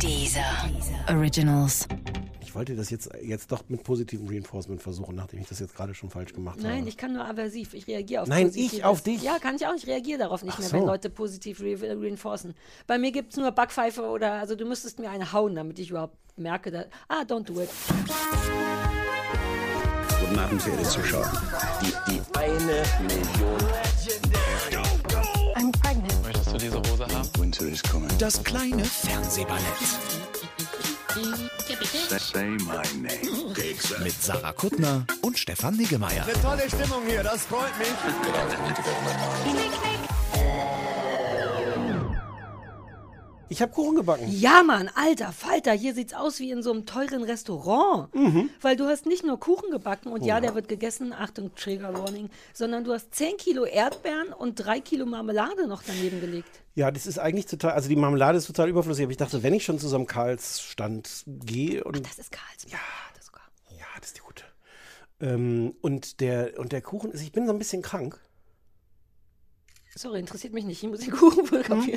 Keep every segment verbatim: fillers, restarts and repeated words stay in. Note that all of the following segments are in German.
Deezer Originals. Ich wollte das jetzt, jetzt doch mit positivem Reinforcement versuchen, nachdem ich das jetzt gerade schon falsch gemacht Nein, habe. ich kann nur aversiv. Ich reagiere auf Nein, Positives. ich auf dich? Ja, kann ich auch. Ich reagiere darauf nicht Ach mehr, so. wenn Leute positiv re reinforcen. Bei mir gibt es nur Backpfeife oder, also du müsstest mir eine hauen, damit ich überhaupt merke, dass, ah, don't do it. Guten Abend, verehrte Zuschauer. Die, die eine Million. I'm pregnant. Möchtest du diese Hose haben? Winter is coming. Das kleine Fernsehballett Say my name. mit Sarah Kuttner und Stefan Niggemeier. Eine tolle Stimmung hier, das freut mich. Ich habe Kuchen gebacken. Ja, Mann, alter Falter, hier sieht's aus wie in so einem teuren Restaurant. Weil du hast nicht nur Kuchen gebacken und ja, der wird gegessen, Achtung, Trigger-Warning, sondern du hast zehn Kilo Erdbeeren und drei Kilo Marmelade noch daneben gelegt. Ja, das ist eigentlich total, also die Marmelade ist total überflüssig, aber ich dachte, wenn ich schon zu so einem Karls-Stand gehe und... Das ist Karls. Ja, das sogar. Ja, das ist die gute. Ähm, und, der, und der Kuchen ist, ich bin so ein bisschen krank. Sorry, interessiert mich nicht. Ich muss den Kuchen fotografieren.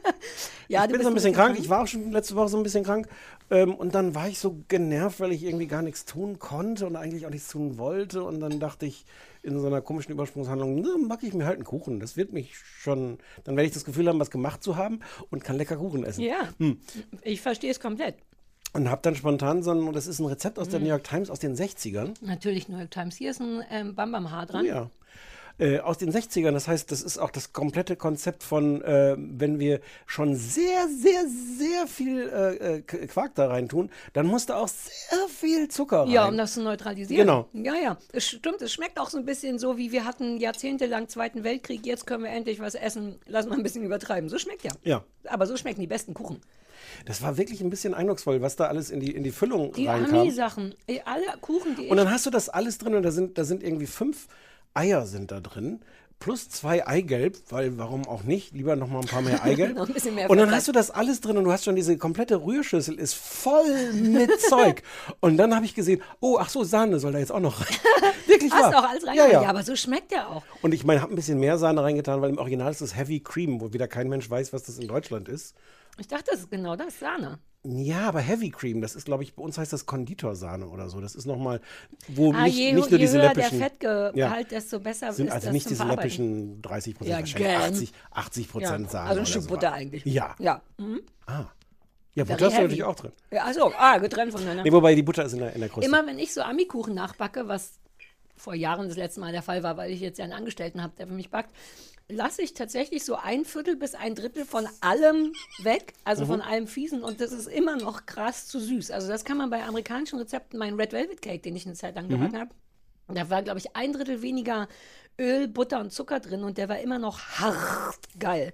Ja, ich bin so ein bisschen krank. Ich war auch schon letzte Woche so ein bisschen krank. Ähm, und dann war ich so genervt, weil ich irgendwie gar nichts tun konnte und eigentlich auch nichts tun wollte. Und dann dachte ich in so einer komischen Übersprungshandlung, na, mag ich mir halt einen Kuchen. Das wird mich schon, dann werde ich das Gefühl haben, was gemacht zu haben und kann lecker Kuchen essen. Ja, hm. Ich verstehe es komplett. Und habe dann spontan so ein, das ist ein Rezept aus der New York Times aus den sechzigern. Natürlich New York Times. Hier ist ein ähm, Bam Bam Haar dran. Oh ja. Äh, aus den sechzigern, das heißt, das ist auch das komplette Konzept von, äh, wenn wir schon sehr, sehr, sehr viel äh, Quark da rein tun, dann muss da auch sehr viel Zucker rein. Ja, um das zu neutralisieren. Genau. Ja, ja. Es stimmt, es schmeckt auch so ein bisschen so, wie wir hatten jahrzehntelang Zweiten Weltkrieg, jetzt können wir endlich was essen, lass mal ein bisschen übertreiben. So schmeckt ja. Ja. Aber so schmecken die besten Kuchen. Das war wirklich ein bisschen eindrucksvoll, was da alles in die, in die Füllung Die reinkam. Ami-Sachen, eh, alle Kuchen, die Und dann hast du das alles drin und da sind, da sind irgendwie fünf Eier sind da drin. Plus zwei Eigelb, weil warum auch nicht? Lieber noch mal ein paar mehr Eigelb. Noch ein bisschen mehr und dann Fett. hast du das alles drin und du hast schon diese komplette Rührschüssel ist voll mit Zeug. Und dann habe ich gesehen, oh, ach so, Sahne soll da jetzt auch noch rein. Wirklich Hast wahr. du auch alles rein? Ja, ja. Ja, aber so schmeckt der auch. Und ich meine, habe ein bisschen mehr Sahne reingetan, weil im Original ist das Heavy Cream, wo wieder kein Mensch weiß, was das in Deutschland ist. Ich dachte, das ist genau das, Sahne. Ja, aber Heavy Cream, das ist, glaube ich, bei uns heißt das Konditorsahne oder so. Das ist nochmal, wo Ah, nicht, je, nicht nur je diese höher läppischen... der Fettgehalt, Ja. desto besser sind ist also das nicht zum diese Verarbeiten. läppischen dreißig Prozent, Ja, wahrscheinlich gern. achtzig, achtzig Prozent Sahne. Also ein oder Stück so. Butter eigentlich. Ja. Ja. Mhm. Ah. Ja, Butter Very hast du heavy. natürlich auch drin. Ja, achso, ah, getrennt voneinander. Nee, wobei die Butter ist in der, in der Kruste. Immer wenn ich so Ami-Kuchen nachbacke, was vor Jahren das letzte Mal der Fall war, weil ich jetzt ja einen Angestellten habe, der für mich backt, lasse ich tatsächlich so ein Viertel bis ein Drittel von allem weg, also Mhm. von allem Fiesen, und das ist immer noch krass zu süß. Also das kann man bei amerikanischen Rezepten, mein Red Velvet Cake, den ich eine Zeit lang gebacken habe, da war, glaube ich, ein Drittel weniger Öl, Butter und Zucker drin und der war immer noch hart geil.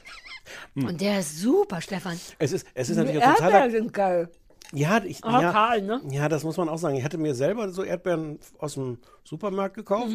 Und der ist super, Stefan. es ist, es ist natürlich Die auch totaler... Erdbeeren sind geil. Ja, ich, Ah, ja, Karl, ne? ja, das muss man auch sagen. Ich hatte mir selber so Erdbeeren aus dem Supermarkt gekauft.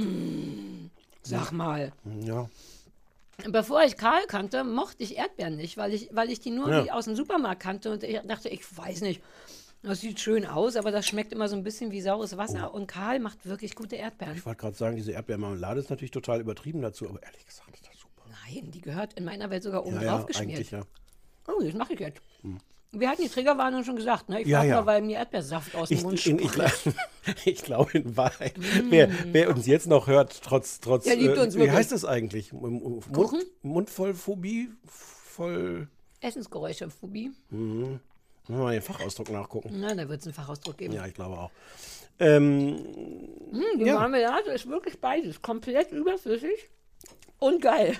Sag mal. Ja. Bevor ich Karl kannte, mochte ich Erdbeeren nicht, weil ich, weil ich die nur Ja. wie aus dem Supermarkt kannte und ich dachte, ich weiß nicht, das sieht schön aus, aber das schmeckt immer so ein bisschen wie saures Wasser und Karl macht wirklich gute Erdbeeren. Ich wollte gerade sagen, diese Erdbeermarmelade ist natürlich total übertrieben dazu, aber ehrlich gesagt ist das super. Nein, die gehört in meiner Welt sogar oben Ja, drauf ja, geschmiert. eigentlich ja. Oh, das mache ich jetzt. Wir hatten die Triggerwarnung schon gesagt, ne? Ich Ja, frage ja. nur, weil mir Erdbeersaft aus dem Ich, Mund in, ich, sprüht. ich glaube in Wahrheit, wer, wer uns jetzt noch hört, trotz, trotz Der liebt uns wie wirklich. heißt das eigentlich? Mund, Kuchen? Mundvollphobie? Voll. Essensgeräuschephobie. Müssen wir mal den Fachausdruck nachgucken. Na, da wird es einen Fachausdruck geben. Ja, ich glaube auch. Ähm, Hm, die ja. Marmelade ist wirklich beides. Komplett überflüssig und geil.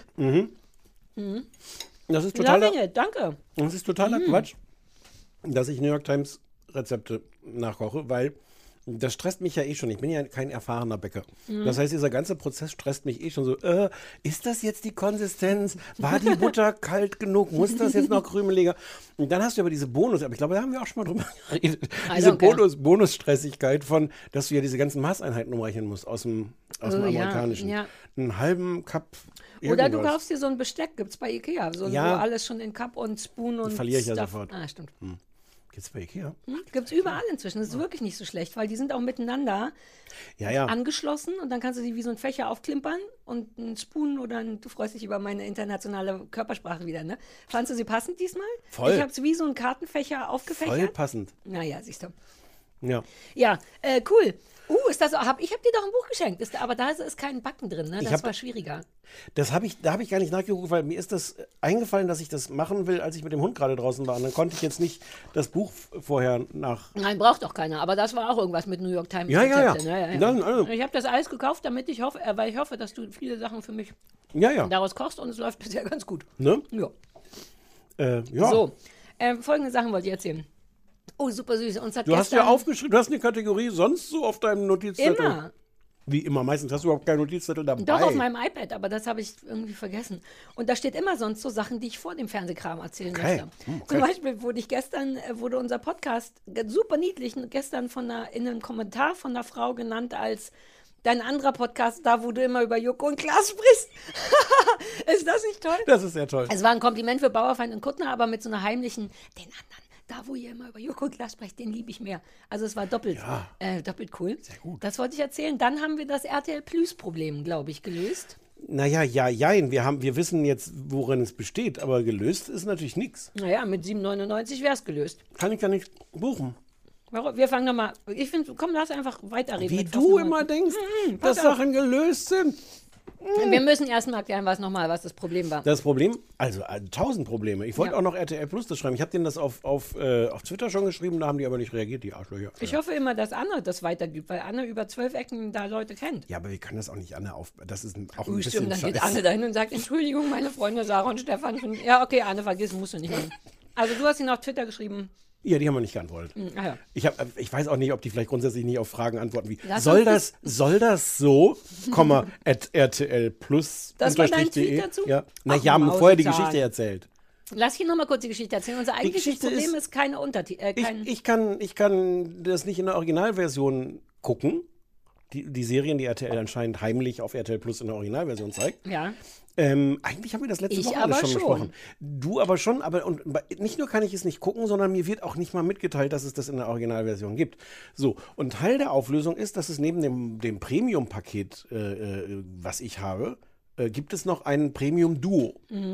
das ist totaler, Love it, danke. das ist totaler Quatsch, dass ich New York Times Rezepte nachkoche, weil das stresst mich ja eh schon. Ich bin ja kein erfahrener Bäcker. Das heißt, dieser ganze Prozess stresst mich eh schon so. Äh, ist das jetzt die Konsistenz? War die Butter kalt genug? Muss das jetzt noch krümeliger? Und dann hast du aber diese Bonus, aber ich glaube, da haben wir auch schon mal drüber geredet. I Diese don't care. Bonus, Bonusstressigkeit von, dass du ja diese ganzen Maßeinheiten umrechnen musst aus dem, aus dem Oh, ja, amerikanischen. ja. Einen halben Cup. Oder du irgendwas. kaufst dir so ein Besteck, gibt's bei Ikea, so Ja. wo alles schon in Cup und Spoon und verliere ich ja Stuff. sofort. Ah, stimmt. Gibt's bei Ikea? Hm? Gibt es überall inzwischen. Das ist wirklich nicht so schlecht, weil die sind auch miteinander Ja, ja. angeschlossen und dann kannst du die wie so ein Fächer aufklimpern und einen Spoon oder ein, du freust dich über meine internationale Körpersprache wieder, ne? Fandst du sie passend diesmal? Voll. Ich habe es wie so einen Kartenfächer aufgefächert. Voll passend. Naja, siehst du. Ja. Ja, äh, cool. Uh, ist das so? Hab, ich habe dir doch ein Buch geschenkt, ist, aber da ist, ist kein Backen drin, ne? Das hab- war schwieriger. Das habe ich, da habe ich gar nicht nachgeguckt, weil mir ist das eingefallen, dass ich das machen will, als ich mit dem Hund gerade draußen war. Und dann konnte ich jetzt nicht das Buch vorher nach. Nein, braucht doch keiner, aber das war auch irgendwas mit New York Times. Ja, ja, ja. Rezepte, ne? ja, ja. Dann, also- Ich habe das alles gekauft, damit ich hoffe, äh, weil ich hoffe, dass du viele Sachen für mich Ja, ja. daraus kochst und es läuft bisher ganz gut. Ne? Ja. Äh, ja. So, äh, folgende Sachen wollte ich erzählen. Oh, super süß. Uns hat Du hast gestern ja aufgeschrieben, du hast eine Kategorie sonst so auf deinem Notizzettel. immer, Wie immer, meistens hast du überhaupt keinen Notizzettel dabei. doch auf meinem iPad, aber das habe ich irgendwie vergessen. Und da steht immer sonst so Sachen, die ich vor dem Fernsehkram erzählen Okay. möchte. Hm, okay. Zum Beispiel wurde ich gestern, äh, wurde unser Podcast ge- super niedlich, gestern von einer, in einem Kommentar von einer Frau genannt als dein anderer Podcast, da wo du immer über Joko und Klaas sprichst. Ist das nicht toll? Das ist sehr toll. Es war ein Kompliment für Bauerfeind und Kuttner, aber mit so einer heimlichen, den anderen, da wo ihr immer über Joko und Klaas sprecht, den liebe ich mehr. Also es war doppelt, Ja. äh, doppelt cool. Sehr gut. Das wollte ich erzählen. Dann haben wir das R T L Plus-Problem, glaube ich, gelöst. Naja, ja, jein. Wir, haben, wir wissen jetzt, worin es besteht, aber gelöst ist natürlich nichts. Naja, mit sieben neunundneunzig wäre es gelöst. Kann ich ja nicht buchen. Warum? Wir fangen nochmal. Ich finde, komm, lass einfach weiterreden. Wie mit fast du nur- immer denkst, pass dass auf. Sachen gelöst sind. Wir müssen erstmal erklären, was nochmal, was das Problem war. Das Problem, also äh, tausend Probleme. Ich wollte Ja. auch noch R T L Plus das schreiben. Ich habe denen das auf, auf, äh, auf Twitter schon geschrieben, da haben die aber nicht reagiert, die Arschlöcher. Ich hoffe immer, dass Anne das weitergibt, weil Anne über zwölf Ecken da Leute kennt. Ja, aber wir können das auch nicht Anne auf. Das ist ein, auch ein Uh, bisschen stimmt, dann geht scheiße. Anne dahin und sagt, Entschuldigung, meine Freunde Sarah und Stefan. finden- Ja, okay, Anne, vergiss, musst du nicht machen. Also du hast ihn auf Twitter geschrieben. Ja, die haben wir nicht geantwortet. Ah, ja. Ich, hab, ich weiß auch nicht, ob die vielleicht grundsätzlich nicht auf Fragen antworten wie Lass soll uns das, soll das so, Komma, at R T L Plus Das war dein unterstrich de. Tweet dazu? Ja. Na, Ach, ich habe vorher die Mausezahn. Geschichte erzählt. Lass hier nochmal kurz die Geschichte erzählen. Unser eigentliches Geschichte Problem ist, ist- keine Untertitel. Äh, Ich, kein, ich, kann, ich kann das nicht in der Originalversion gucken. Die, die Serien, die R T L anscheinend heimlich auf R T L Plus in der Originalversion zeigt. ja. Ähm, eigentlich haben wir das letzte Ich Woche alles aber schon schon. besprochen. Du aber schon, aber und nicht nur kann ich es nicht gucken, sondern mir wird auch nicht mal mitgeteilt, dass es das in der Originalversion gibt. So, und Teil der Auflösung ist, dass es neben dem, dem Premium-Paket, äh, äh, was ich habe, äh, gibt es noch ein Premium-Duo.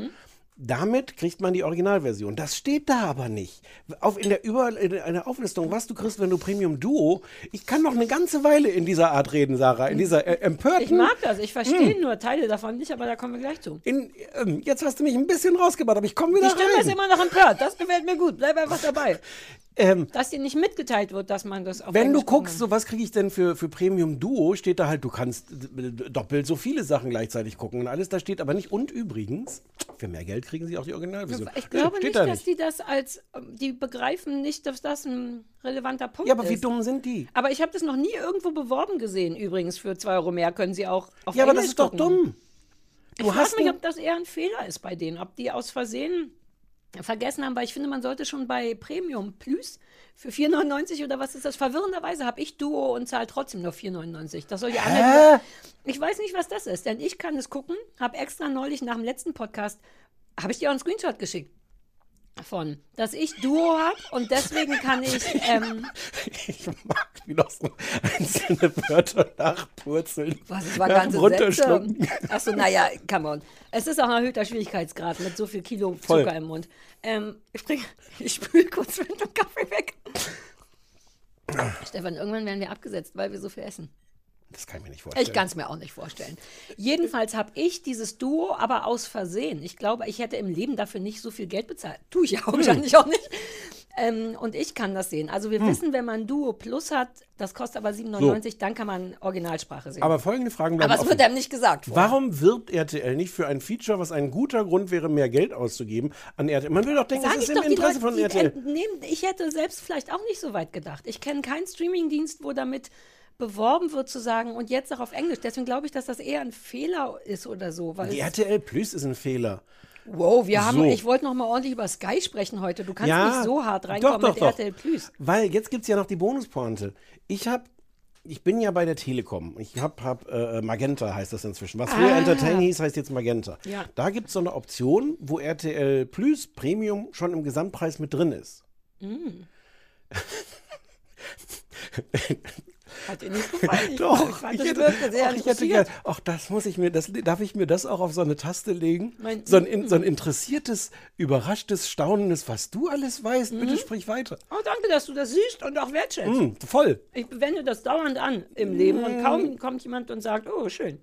Damit kriegt man die Originalversion. Das steht da aber nicht. Auf, in, der Über, in der Auflistung, was du kriegst, wenn du Premium Duo. Ich kann noch eine ganze Weile in dieser Art reden, Sarah. In dieser äh, empörten. Ich mag das. Ich Hm. verstehe nur Teile davon nicht, aber da kommen wir gleich zu. In, ähm, jetzt hast du mich ein bisschen rausgebracht, aber ich komme wieder Die Stimme rein. ist immer noch empört. Das gefällt mir gut. Bleib einfach dabei. Ähm, Dass dir nicht mitgeteilt wird, dass man das auf wenn du Englisch gucken guckst, so was kriege ich denn für, für Premium Duo, steht da halt, du kannst äh, doppelt so viele Sachen gleichzeitig gucken und alles, da steht aber nicht. Und übrigens, für mehr Geld kriegen sie auch die Originalversion. Ich glaube steht nicht, da dass die das als, die begreifen nicht, dass das ein relevanter Punkt Ja, aber wie ist. dumm sind die? Aber ich habe das noch nie irgendwo beworben gesehen, übrigens. Für zwei Euro mehr können sie auch auf Ja, aber Englisch das ist doch gucken. dumm. Ich Du hast frage mich, ein- ob das eher ein Fehler ist bei denen. Ob die aus Versehen vergessen haben, weil ich finde, man sollte schon bei Premium Plus für vier neunundneunzig oder was ist das? Verwirrenderweise habe ich Duo und zahle trotzdem nur vier neunundneunzig. Das soll die andere. Ich weiß nicht, was das ist, denn ich kann es gucken. Habe extra neulich nach dem letzten Podcast, habe ich dir auch einen Screenshot geschickt davon, dass ich Duo habe und deswegen kann ich. Ähm, Ich mag, wie noch so einzelne Wörter nachpurzeln. Was, es war Nach dem ganze Runterschlucken. Sätze. Achso, naja, come on. Es ist auch ein erhöhter Schwierigkeitsgrad mit so viel Kilo Voll. Zucker im Mund. Ähm, ich bring, ich spüle kurz mit dem Kaffee weg. Stefan, irgendwann werden wir abgesetzt, weil wir so viel essen. Das kann ich mir nicht vorstellen. Ich kann es mir auch nicht vorstellen. Jedenfalls habe ich dieses Duo aber aus Versehen. Ich glaube, ich hätte im Leben dafür nicht so viel Geld bezahlt. Tue ich ja wahrscheinlich auch nicht. Ähm, und ich kann das sehen. Also wir wissen, wenn man Duo Plus hat, das kostet aber sieben neunundneunzig, dann kann man Originalsprache sehen. Aber folgende Fragen bleiben Aber es offen. wird einem nicht gesagt. vorher. Warum wirbt R T L nicht für ein Feature, was ein guter Grund wäre, mehr Geld auszugeben an R T L? Man will doch denken, Sag es ich ist im doch, die Interesse Leute, von die R T L. entnehmen, ich hätte selbst vielleicht auch nicht so weit gedacht. Ich kenne keinen Streamingdienst, wo damit beworben wird, zu sagen, und jetzt auch auf Englisch. Deswegen glaube ich, dass das eher ein Fehler ist oder so. Weil Die es, R T L Plus ist ein Fehler. wow, wir haben, So. ich wollte noch mal ordentlich über Sky sprechen heute. Du kannst Ja, nicht so hart reinkommen doch, doch, mit doch. R T L Plus. Weil jetzt gibt es ja noch die Bonuspointe. Ich habe, ich bin ja bei der Telekom. Ich habe hab, äh, Magenta heißt das inzwischen. Was früher Ah. Entertain hieß, heißt jetzt Magenta. Ja. Da gibt es so eine Option, wo R T L Plus Premium schon im Gesamtpreis mit drin ist. Hat dir nicht gefallen? Ich Doch, fand, ich fand ich das hätte, wirkte sehr ach, ich hätte interessiert. gern, ach, das muss ich mir, das, darf ich mir das auch auf so eine Taste legen? Mein- so, ein, in- so ein interessiertes, überraschtes, staunendes, was du alles weißt, bitte sprich weiter. Oh, danke, dass du das siehst und auch wertschätzt. Hm, voll. Ich wende das dauernd an im Leben und kaum kommt jemand und sagt, oh, schön.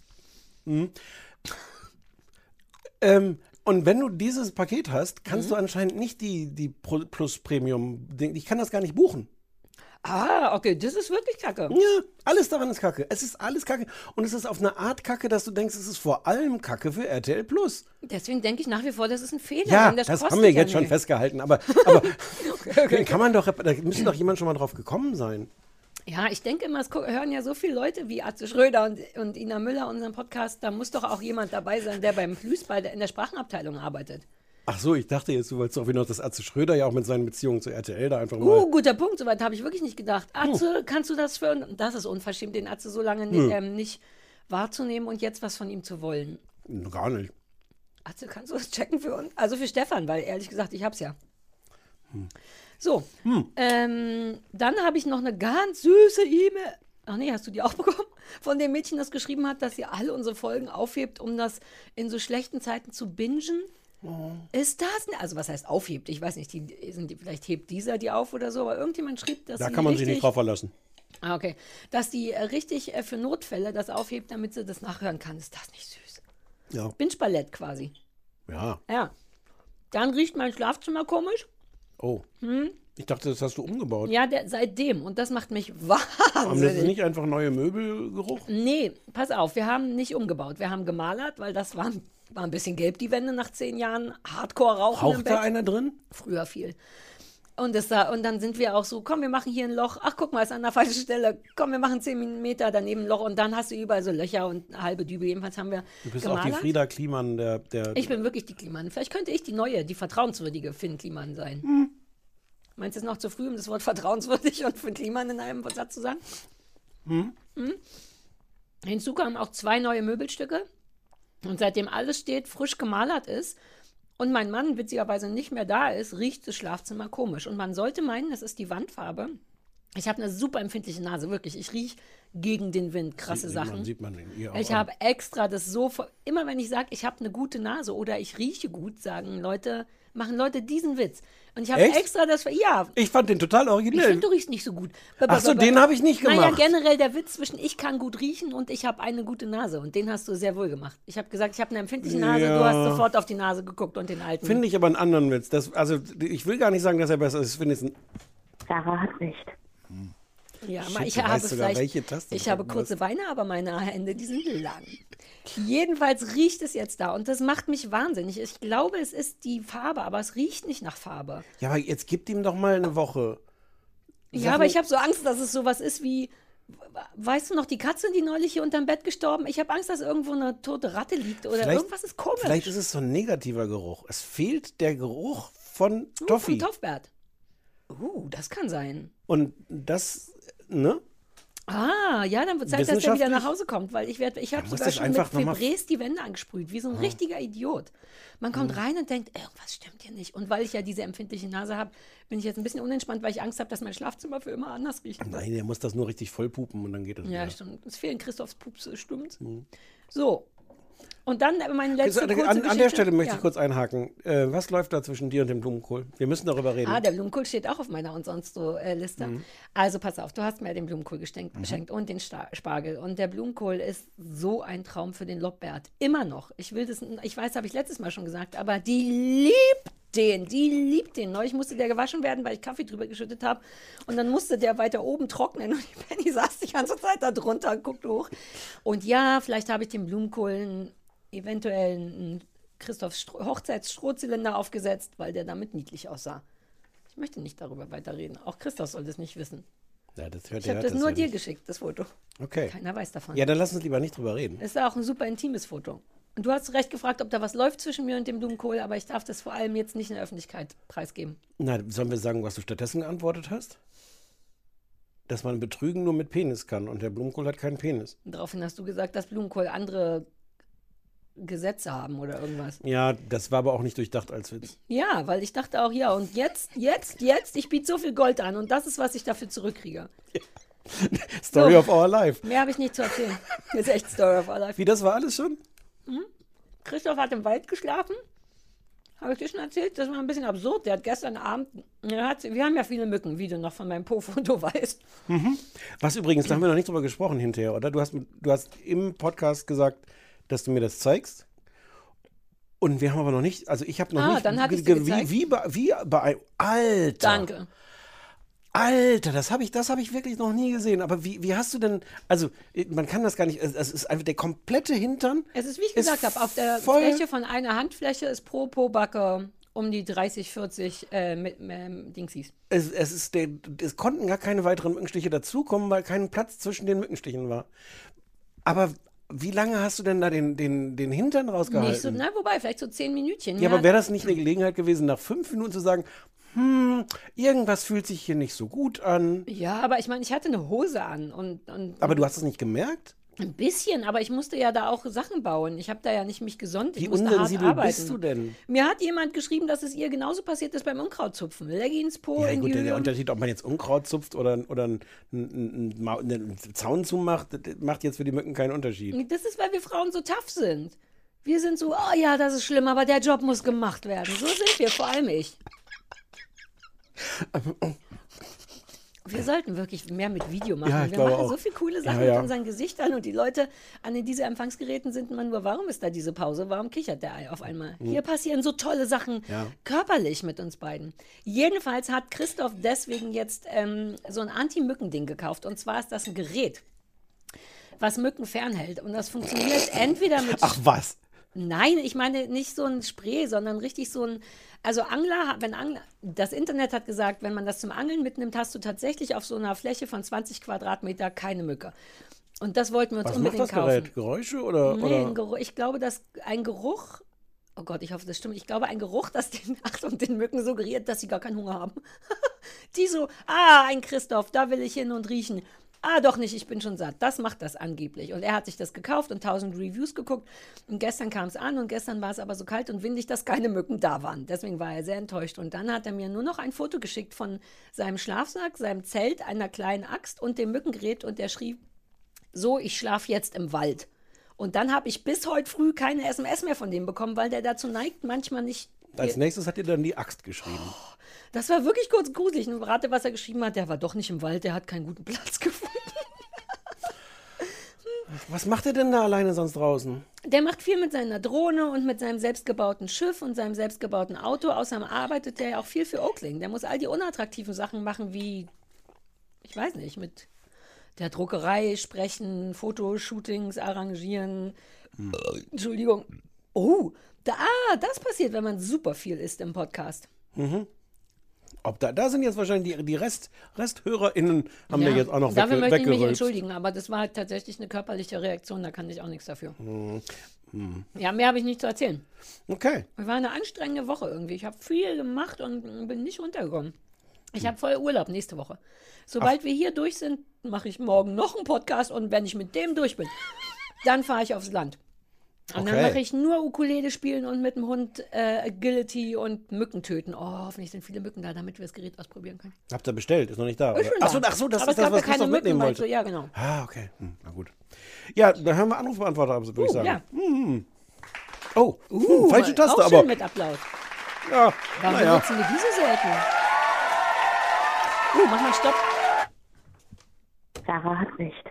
Ähm, und wenn du dieses Paket hast, kannst Mhm. du anscheinend nicht die, die Pro- Plus Premium, Ding- ich kann das gar nicht buchen. Ah, okay, das ist wirklich kacke. Ja, alles daran ist Kacke. Es ist alles Kacke. Und es ist auf eine Art Kacke, dass du denkst, es ist vor allem Kacke für R T L Plus. Deswegen denke ich nach wie vor, das ist ein Fehler. Ja, denn das, kostet haben wir ja jetzt schon nicht. festgehalten. Aber, aber kann man doch, da müsste doch jemand schon mal drauf gekommen sein. Ja, ich denke immer, es gu- hören ja so viele Leute wie Atze Schröder und, und Ina Müller unseren Podcast. Da muss doch auch jemand dabei sein, der beim Flüßball in der Sprachenabteilung arbeitet. Ach so, ich dachte jetzt, du wolltest auch wieder, dass Atze Schröder ja auch mit seinen Beziehungen zu R T L da einfach mal... Uh, guter Punkt. Soweit habe ich wirklich nicht gedacht. Atze, kannst du das für... Das ist unverschämt, den Atze so lange ni- ähm, nicht wahrzunehmen und jetzt was von ihm zu wollen. Gar nicht. Atze, kannst du das checken für uns? Also für Stefan, weil ehrlich gesagt, ich hab's ja. So, ähm, dann habe ich noch eine ganz süße E-Mail. Ach nee, hast du die auch bekommen? Von dem Mädchen, das geschrieben hat, dass sie alle unsere Folgen aufhebt, um das in so schlechten Zeiten zu bingen. Ist das, ne- also was heißt aufhebt? Ich weiß nicht, die, sind die, vielleicht hebt dieser die auf oder so, aber irgendjemand schrieb, dass Da sie kann man richtig, sich nicht drauf verlassen. Ah, okay, dass die äh, richtig äh, für Notfälle das aufhebt, damit sie das nachhören kann. Ist das nicht süß? Ja. Binge-Ballett quasi. Ja. Ja. Dann riecht mein Schlafzimmer komisch. Oh. Ich dachte, das hast du umgebaut. Ja, der, seitdem. Und das macht mich Aber das ist wahnsinnig. nicht einfach neue Möbelgeruch? Nee, pass auf, wir haben nicht umgebaut. Wir haben gemalert, weil das war, war ein bisschen gelb, die Wände nach zehn Jahren Hardcore-Rauchen im Raucht Bett. da einer drin? Früher viel. Und, das da, und dann sind wir auch so, komm, wir machen hier ein Loch. Ach, guck mal, ist an der falschen Stelle. Komm, wir machen zehn Meter daneben ein Loch. Und dann hast du überall so Löcher und eine halbe Dübel. Jedenfalls haben wir Du bist gemalert. auch die Frieda Kliman der... der Ich bin wirklich die Kliman. Vielleicht könnte ich die neue, die vertrauenswürdige Finn Kliman sein. Hm. Meinst du, es ist noch zu früh, um das Wort vertrauenswürdig und Finn Kliman in einem Satz zu sagen? Hm? Hinzu kamen auch zwei neue Möbelstücke. Und seitdem alles steht, frisch gemalert ist und mein Mann witzigerweise nicht mehr da ist, riecht das Schlafzimmer komisch. Und man sollte meinen, das ist die Wandfarbe. Ich habe eine super empfindliche Nase, wirklich. Ich rieche gegen den Wind krasse sieht Sachen. Man, sieht man in ihr auch Ich an. habe extra das so, ver- immer wenn ich sage, ich habe eine gute Nase oder ich rieche gut, sagen Leute, machen Leute diesen Witz. Und ich habe Echt? extra das, ja, Ich fand den total ich originell. finde, du riechst nicht so gut. Ach so, den habe ich nicht Naja, gemacht. generell der Witz zwischen ich kann gut riechen und ich habe eine gute Nase. Und den hast du sehr wohl gemacht. Ich habe gesagt, ich habe eine empfindliche Nase, Ja. du hast sofort auf die Nase geguckt und den alten. Finde ich aber einen anderen Witz. Das, also, ich will gar nicht sagen, dass er besser ist. Ich finde es ein... Sarah hat nicht. Ja, Shit, aber ich du habe weißt sogar, vielleicht, welche Taste ich du habe drücken kurze musst. Beine, aber meine Hände, die sind lang. Jedenfalls riecht es jetzt da und das macht mich wahnsinnig. Ich glaube, es ist die Farbe, aber es riecht nicht nach Farbe. Ja, aber jetzt gib ihm doch mal eine Woche. Ja, Sachen- aber ich habe so Angst, dass es sowas ist wie, weißt du noch, die Katze, die neulich hier unterm Bett gestorben? Ich habe Angst, dass irgendwo eine tote Ratte liegt oder Vielleicht- irgendwas ist komisch. Vielleicht ist es so ein negativer Geruch. Es fehlt der Geruch von Uh, Toffee. vom Toffbert. Uh, das kann sein. Und das, ne? Ah, ja, dann wird Zeit, dass der wieder Wissenschaftlich? nach Hause kommt, weil ich werde, ich habe musst sogar das schon mit einfach noch mal- Febrés die Wände angesprüht, wie so ein richtiger Idiot. Man kommt rein und denkt, irgendwas stimmt hier nicht. Und weil ich ja diese empfindliche Nase habe, bin ich jetzt ein bisschen unentspannt, weil ich Angst habe, dass mein Schlafzimmer für immer anders riecht. Nein, der muss das nur richtig voll pupen und dann geht es Ja, wieder. stimmt. Es fehlen Christophs Pupse, stimmt. So. Und dann meine letzte Also, kurze an, an der Geschichte. Stelle möchte Ja. ich kurz einhaken. Äh, was läuft da zwischen dir und dem Blumenkohl? Wir müssen darüber reden. Ah, der Blumenkohl steht auch auf meiner und sonst so äh, Liste. Mhm. Also pass auf, du hast mir den Blumenkohl geschenkt, geschenkt und den Sta Spargel. Und der Blumenkohl ist so ein Traum für den Lobbert. Immer noch. Ich will das, ich weiß, habe ich letztes Mal schon gesagt, aber die liebt den, die liebt den. Neulich musste der gewaschen werden, weil ich Kaffee drüber geschüttet habe. Und dann musste der weiter oben trocknen. Und die Penny saß die ganze Zeit da drunter und guckte hoch. Und ja, vielleicht habe ich dem Blumenkohl einen, eventuell einen Christophs Stro- Hochzeitsstrohzylinder aufgesetzt, weil der damit niedlich aussah. Ich möchte nicht darüber weiterreden. Auch Christoph soll das nicht wissen. Ja, das hört Ich habe der das hat nur ja dir nicht. geschickt, das Foto. Okay. Keiner weiß davon. Ja, dann lass uns lieber nicht drüber reden. Es ist auch ein super intimes Foto. Und du hast zu Recht gefragt, ob da was läuft zwischen mir und dem Blumenkohl, aber ich darf das vor allem jetzt nicht in der Öffentlichkeit preisgeben. Na, sollen wir sagen, was du stattdessen geantwortet hast? Dass man betrügen nur mit Penis kann und der Blumenkohl hat keinen Penis. Und daraufhin hast du gesagt, dass Blumenkohl andere Gesetze haben oder irgendwas. Ja, das war aber auch nicht durchdacht als Witz. Ja, weil ich dachte auch, ja, und jetzt, jetzt, jetzt, ich biete so viel Gold an und das ist, was ich dafür zurückkriege. Story So. of our life. Mehr habe ich nicht zu erzählen. Das ist echt Story of our life. Wie, das war alles schon? Christoph hat im Wald geschlafen. Habe ich dir schon erzählt? Das war ein bisschen absurd. Der hat gestern Abend, er hat, wir haben ja viele Mücken, wie du noch von meinem Po-Foto weißt. Was übrigens, da haben wir noch nicht drüber gesprochen hinterher, oder? Du hast, du hast im Podcast gesagt, dass du mir das zeigst. Und wir haben aber noch nicht, also ich habe noch Ah, nicht. dann hatte ich's ge- dir wie, gezeigt. wie, bei- wie bei. Alter! Danke. Alter, das habe ich, das hab ich wirklich noch nie gesehen. Aber wie, wie hast du denn. Also, man kann das gar nicht. Es es ist einfach der komplette Hintern. Es ist, wie ich Ist gesagt habe, auf der voll- Fläche von einer Handfläche ist pro Po-Backe um die dreißig, vierzig äh, mit ähm, Dingsies. Es, es, ist der, es konnten gar keine weiteren Mückenstiche dazukommen, weil kein Platz zwischen den Mückenstichen war. Aber wie lange hast du denn da den, den, den Hintern rausgehalten? Nicht so, na, wobei, vielleicht so zehn Minütchen. Ja, aber wäre das nicht eine Gelegenheit gewesen, nach fünf Minuten zu sagen, hm, irgendwas fühlt sich hier nicht so gut an. Ja, aber ich meine, ich hatte eine Hose an und, und Aber du hast es nicht gemerkt? ein bisschen, aber ich musste ja da auch Sachen bauen. Ich habe da ja nicht mich gesonnt. Ich Wie musste hart unsensibel arbeiten. bist du denn? Mir hat jemand geschrieben, dass es ihr genauso passiert ist beim Unkrautzupfen. Leggings, Po Ja, in gut, die der, der Höhe. Unterschied, ob man jetzt Unkraut zupft oder, oder einen, einen, einen, einen Zaun zumacht, das macht jetzt für die Mücken keinen Unterschied. Das ist, weil wir Frauen so tough sind. Wir sind so, oh ja, das ist schlimm, aber der Job muss gemacht werden. So sind wir, vor allem ich. Wir sollten wirklich mehr mit Video machen. Ja, ich wir glaube machen auch. so viele coole Sachen Ja, ja. mit unseren Gesichtern und die Leute an den- diese Empfangsgeräten sind immer nur, warum ist da diese Pause? Warum kichert der Ei auf einmal? Hier passieren so tolle Sachen Ja. körperlich mit uns beiden. Jedenfalls hat Christoph deswegen jetzt ähm, so ein Anti-Mücken-Ding gekauft. Und zwar ist das ein Gerät, was Mücken fernhält. Und das funktioniert entweder mit... Ach was? Nein, ich meine nicht so ein Spray, sondern richtig so ein, also Angler, wenn Angler, das Internet hat gesagt, wenn man das zum Angeln mitnimmt, hast du tatsächlich auf so einer Fläche von zwanzig Quadratmeter keine Mücke. Und das wollten wir uns Was macht unbedingt das kaufen. Gerät? Geräusche oder? Nee, oder? ein Geruch, ich glaube, dass ein Geruch, oh Gott, ich hoffe, das stimmt, ich glaube, ein Geruch, das den, Achtung, den Mücken suggeriert, dass sie gar keinen Hunger haben. Die so, ah, ein Christoph, da will ich hin und riechen. Ah, doch nicht, ich bin schon satt. Das macht das angeblich. Und er hat sich das gekauft und tausend Reviews geguckt. Und gestern kam es an und gestern war es aber so kalt und windig, dass keine Mücken da waren. Deswegen war er sehr enttäuscht. Und dann hat er mir nur noch ein Foto geschickt von seinem Schlafsack, seinem Zelt, einer kleinen Axt und dem Mückengerät. Und er schrieb, so, ich schlafe jetzt im Wald. Und dann habe ich bis heute früh keine S M S mehr von dem bekommen, weil der dazu neigt, manchmal nicht. Als nächstes hat ihr dann die Axt geschrieben. Das war wirklich kurz gruselig. Und rate, was er geschrieben hat. Der war doch nicht im Wald, der hat keinen guten Platz gefunden. Was macht er denn da alleine sonst draußen? Der macht viel mit seiner Drohne und mit seinem selbstgebauten Schiff und seinem selbstgebauten Auto. Außerdem arbeitet der ja auch viel für Oakling. Der muss all die unattraktiven Sachen machen, wie, ich weiß nicht, mit der Druckerei sprechen, Fotoshootings arrangieren. Hm. Entschuldigung. Oh, da, ah, das passiert, wenn man super viel isst im Podcast. Ob da, da sind jetzt wahrscheinlich die, die Rest, ResthörerInnen, haben Ja, wir jetzt auch noch dafür wegge möchte ich mich weggerülpst. entschuldigen, aber das war halt tatsächlich eine körperliche Reaktion, da kann ich auch nichts dafür. Hm. Ja, mehr habe ich nicht zu erzählen. Okay. Es war eine anstrengende Woche irgendwie. Ich habe viel gemacht und bin nicht runtergekommen. Ich habe voll Urlaub nächste Woche. Sobald wir hier durch sind, mache ich morgen noch einen Podcast und wenn ich mit dem durch bin, dann fahre ich aufs Land. Und dann Okay. mache ich nur Ukulele spielen und mit dem Hund äh, Agility und Mücken töten. Oh, hoffentlich sind viele Mücken da, damit wir das Gerät ausprobieren können. Habt ihr bestellt? Ist noch nicht da? Ist Oder? schon Ach so, da. ach so, das Aber ist es das, gab was ja keine Christoph Mücken, mitnehmen weil wollte. so, ja, genau. Ah, okay. Hm, na gut. Ja, dann hören wir Anrufbeantworter ab, würde ich Uh, sagen. ja. Oh, Uh, hm, falsche Taste, auch schön aber. mit Applaus. Ja, Warum naja. benutzen wir diese selten? Uh, mach mal Stopp. Sarah hat nicht.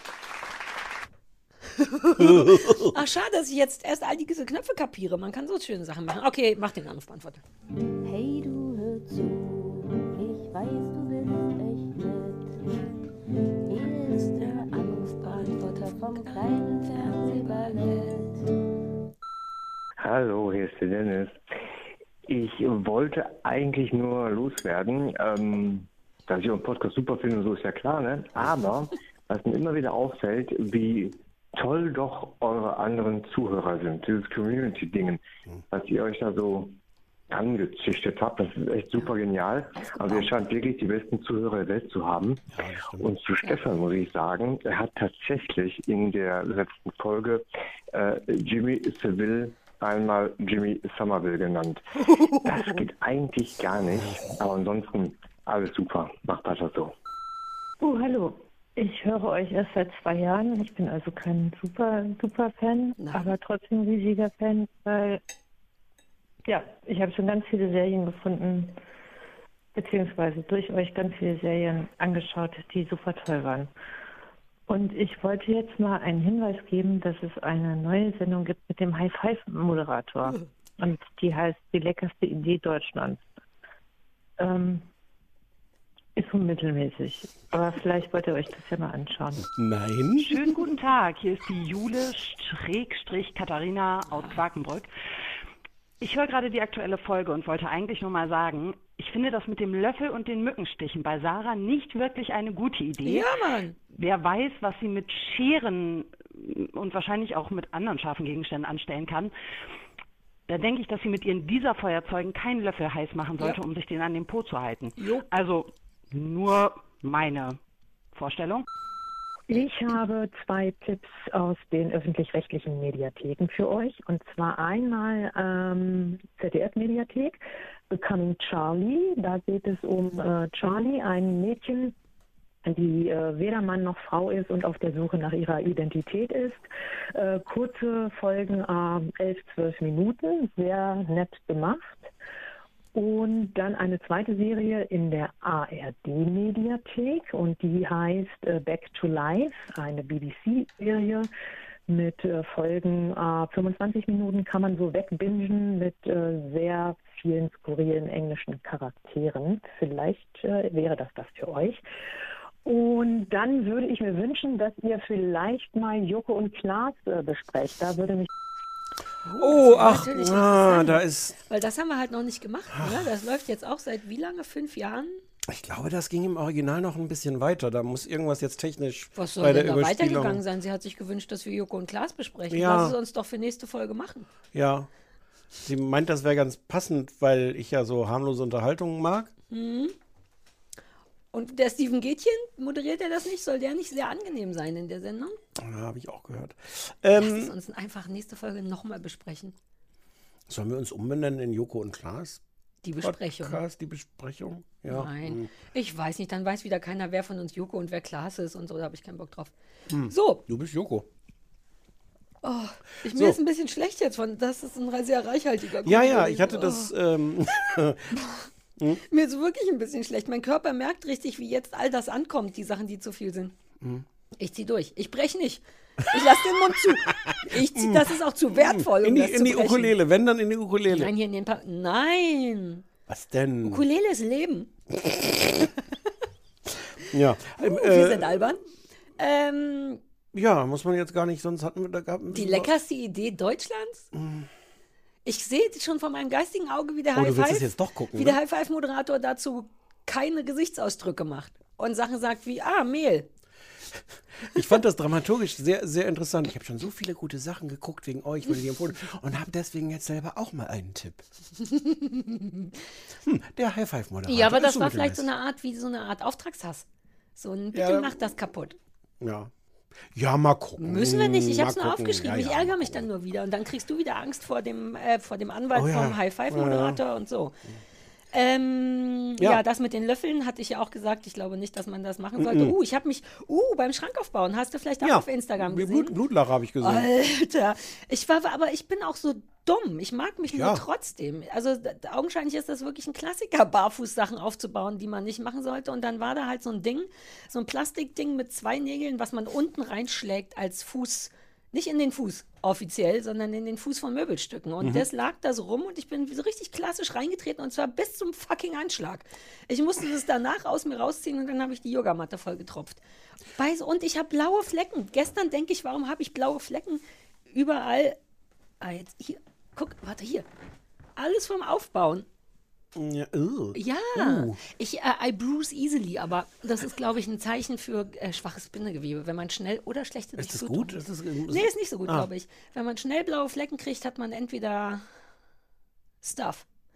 Ach, schade, dass ich jetzt erst all diese Knöpfe kapiere. Man kann so schöne Sachen machen. Okay, mach den Anrufbeantworter. Hey, du hör zu, ich weiß, du bist echt nett. Hier ist der Anrufbeantworter vom kleinen Fernsehballett. Hallo, hier ist der Dennis. Ich wollte eigentlich nur loswerden, ähm, dass ich euren Podcast super finde, so ist ja klar, ne? Aber was mir immer wieder auffällt, wie toll doch eure anderen Zuhörer sind, dieses Community-Dingen, was ihr euch da so angezüchtet habt. Das ist echt super genial. Also ihr scheint wirklich die besten Zuhörer der Welt zu haben. Ja, und zu Stefan muss ich sagen, er hat tatsächlich in der letzten Folge äh, Jimmy Seville einmal Jimmy Somerville genannt. Das geht eigentlich gar nicht. Aber ansonsten alles super. Macht weiter so. Oh, hallo. Ich höre euch erst seit zwei Jahren. Ich bin also kein super, super Fan, Nein. aber trotzdem riesiger Fan, weil ja, ich habe schon ganz viele Serien gefunden, beziehungsweise durch euch ganz viele Serien angeschaut, die super toll waren. Und ich wollte jetzt mal einen Hinweis geben, dass es eine neue Sendung gibt mit dem High-Five-Moderator. Und die heißt Die leckerste Idee Deutschlands. Ähm, ist so mittelmäßig. Aber vielleicht wollt ihr euch das ja mal anschauen. Nein. Schönen guten Tag, hier ist die Jule Schrägstrich Katharina aus Quakenbrück. Ich höre gerade die aktuelle Folge und wollte eigentlich nur mal sagen, ich finde das mit dem Löffel und den Mückenstichen bei Sarah nicht wirklich eine gute Idee. Ja, Mann. Wer weiß, was sie mit Scheren und wahrscheinlich auch mit anderen scharfen Gegenständen anstellen kann, da denke ich, dass sie mit ihren Dieselfeuerzeugen keinen Löffel heiß machen sollte, Ja. um sich den an den Po zu halten. Jo. Also nur meine Vorstellung. Ich habe zwei Tipps aus den öffentlich-rechtlichen Mediatheken für euch. Und zwar einmal ähm, Z D F-Mediathek, Becoming Charlie. Da geht es um äh, Charlie, ein Mädchen, die äh, weder Mann noch Frau ist und auf der Suche nach ihrer Identität ist. Äh, kurze Folgen, äh, elf, zwölf Minuten, sehr nett gemacht. Und dann eine zweite Serie in der A R D-Mediathek und die heißt äh, Back to Life, eine B B C-Serie mit äh, Folgen äh, fünfundzwanzig Minuten, kann man so wegbingen mit äh, sehr vielen skurrilen englischen Charakteren. Vielleicht äh, wäre das das für euch. Und dann würde ich mir wünschen, dass ihr vielleicht mal Joko und Klaas äh, besprecht. Da würde mich Oh, das ach, ist natürlich ah, interessant. da ist. Weil das haben wir halt noch nicht gemacht. Ne? Das läuft jetzt auch seit wie lange? Fünf Jahren? Ich glaube, das ging im Original noch ein bisschen weiter. Da muss irgendwas jetzt technisch Was soll bei der denn da Überspielung. weitergegangen sein? Sie hat sich gewünscht, dass wir Joko und Klaas besprechen. Ja. Lass es uns doch für nächste Folge machen. Ja. Sie meint, das wäre ganz passend, weil ich ja so harmlose Unterhaltungen mag. Und der Steven Gätchen, moderiert er das nicht? Soll der nicht sehr angenehm sein in der Sendung? Ja, habe ich auch gehört. Lass es Ähm, uns einfach nächste Folge nochmal besprechen. sollen wir uns umbenennen in Joko und Klaas? Die Besprechung. Podcast, die Besprechung? Ja. Nein, Hm. ich weiß nicht. Dann weiß wieder keiner, wer von uns Joko und wer Klaas ist und so. Da habe ich keinen Bock drauf. Hm. So, Du bist Joko. ich, So. mir ist ein bisschen schlecht jetzt von, das ist ein sehr reichhaltiger Ja, Kuchen ja, gewesen. ich hatte Oh. das. Ähm, Mir ist wirklich ein bisschen schlecht. Mein Körper merkt richtig, wie jetzt all das ankommt, die Sachen, die zu viel sind. Hm. Ich zieh durch. Ich breche nicht. Ich lasse den Mund zu. Ich zieh, das ist auch zu wertvoll, um in die, das in zu die brechen. Ukulele, wenn dann in die Ukulele. Nein, hier in den pa Nein. Was denn? Ukulele ist Leben. Ja. Ähm, Uh, wir äh, sind albern. Ähm, ja, muss man jetzt gar nicht, sonst hatten wir da gab die leckerste Idee Deutschlands? Ich sehe schon vor meinem geistigen Auge, wie der Oh, du High willst Five, es jetzt doch gucken, wie ne? der High Five Moderator dazu keine Gesichtsausdrücke macht und Sachen sagt wie, ah, Mehl. Ich fand das dramaturgisch sehr, sehr interessant. Ich habe schon so viele gute Sachen geguckt wegen euch, weil ich empfohlen und habe deswegen jetzt selber auch mal einen Tipp. Hm, der High Five Moderator. Ja, aber ist das so war vielleicht so mittelmäßig. eine Art, wie so eine Art Auftragshass. So ein, bitte Ja. macht das kaputt. Ja. Ja, mal gucken. Müssen wir nicht, ich Mal habe es nur gucken. aufgeschrieben. Ja, ich ja, ärgere mal mich dann nur wieder und dann kriegst du wieder Angst vor dem, äh, vor dem Anwalt Oh ja. vom High Five Moderator und so. Ähm, ja. Ja. das mit den Löffeln hatte ich ja auch gesagt. Ich glaube nicht, dass man das machen sollte. Uh, ich habe mich, uh, beim Schrank aufbauen, hast du vielleicht auch Ja. auf Instagram Wie gesehen? Blut, Blutlache habe ich gesehen. Alter, ich war, aber ich bin auch so dumm. Ich mag mich Ja. nur trotzdem. Also d- augenscheinlich ist das wirklich ein Klassiker, Barfußsachen aufzubauen, die man nicht machen sollte. Und dann war da halt so ein Ding, so ein Plastikding mit zwei Nägeln, was man unten reinschlägt als Fuß. Nicht in den Fuß offiziell, sondern in den Fuß von Möbelstücken. Und das lag da so rum und ich bin so richtig klassisch reingetreten und zwar bis zum fucking Anschlag. Ich musste das danach aus mir rausziehen und dann habe ich die Yogamatte voll getropft. Bei- Und ich habe blaue Flecken. Gestern denke ich, warum habe ich blaue Flecken überall? Ah, jetzt hier. Guck, warte, hier. Alles vom Aufbauen. Ja, uh. Ja, Uh. ich, äh, I bruise easily, aber das ist, glaube ich, ein Zeichen für äh, schwaches Bindegewebe. Wenn man schnell oder schlechte Ist das Durchblutung gut? hat. Ist das, Nee, ist nicht so gut, Ah. glaube ich. Wenn man schnell blaue Flecken kriegt, hat man entweder Stuff.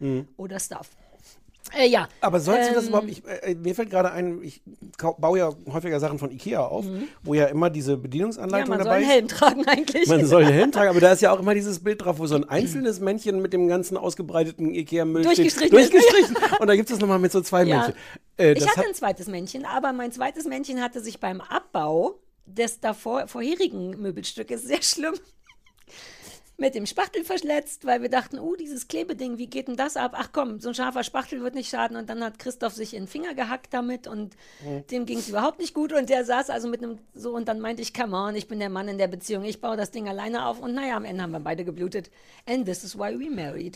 Mhm. oder Stuff. Äh, ja. Aber sollst du das Ähm, überhaupt, ich, äh, mir fällt gerade ein, ich kau- baue ja häufiger Sachen von Ikea auf, wo ja immer diese Ja, Bedienungsanleitung man soll dabei einen ist. Helm tragen eigentlich. Man soll einen Helm tragen, aber da ist ja auch immer dieses Bild drauf, wo so ein einzelnes Männchen mit dem ganzen ausgebreiteten Ikea-Müll steht. Durchgestrichen ist. Durchgestrichen. Und da gibt es das nochmal mit so zwei Ja. Männchen. Äh, das Ich hatte hat, ein zweites Männchen, aber mein zweites Männchen hatte sich beim Abbau des davor vorherigen Möbelstückes sehr schlimm mit dem Spachtel verletzt, weil wir dachten, uh, dieses Klebeding, wie geht denn das ab? Ach komm, so ein scharfer Spachtel wird nicht schaden. Und dann hat Christoph sich in den Finger gehackt damit und Mhm. dem ging es überhaupt nicht gut. Und der saß also mit einem so und dann meinte ich, come on, ich bin der Mann in der Beziehung, ich baue das Ding alleine auf. Und naja, am Ende haben wir beide geblutet. And this is why we married.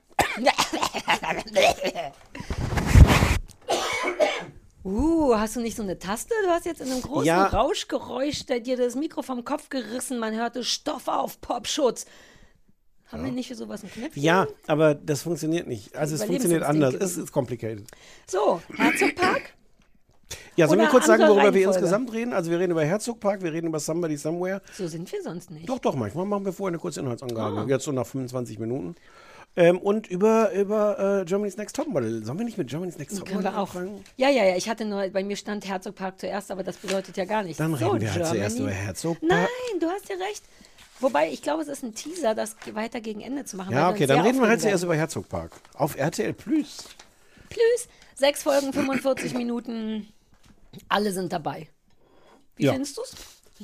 Uh, hast du nicht so eine Taste? Du hast jetzt in einem großen Ja. Rauschgeräusch der dir das Mikro vom Kopf gerissen. Man hörte Stoff auf, Popschutz. Haben wir nicht für sowas ein Knöpfchen? ja, aber das funktioniert nicht. Also es funktioniert anders. Es Überlebensinstinkt ist complicated. So, Herzogpark? Ja, sollen wir Oder kurz sagen, andere worüber wir Reihenfolge? insgesamt reden? Also wir reden über Herzogpark, wir reden über Somebody Somewhere. So sind wir sonst nicht. Doch, doch, manchmal machen wir vorher eine kurze Inhaltsangabe. Ah. Jetzt so nach fünfundzwanzig Minuten. Ähm, und über, über äh, Germany's Next Topmodel. Sollen wir nicht mit Germany's Next Können Topmodel wir auch. anfangen? Ja, ja, ja. Ich hatte nur, bei mir stand Herzogpark zuerst, aber das bedeutet ja gar nichts. Dann so, reden wir halt Germany. zuerst über Herzogpark. Nein, du hast ja recht. Wobei, ich glaube, es ist ein Teaser, das weiter gegen Ende zu machen. weil Ja, wir okay, uns dann sehr reden wir halt aufregen zuerst werden. über Herzogpark. Auf R T L Plus. Plus, sechs Folgen, fünfundvierzig Minuten. Alle sind dabei. Wie Ja. findest du's?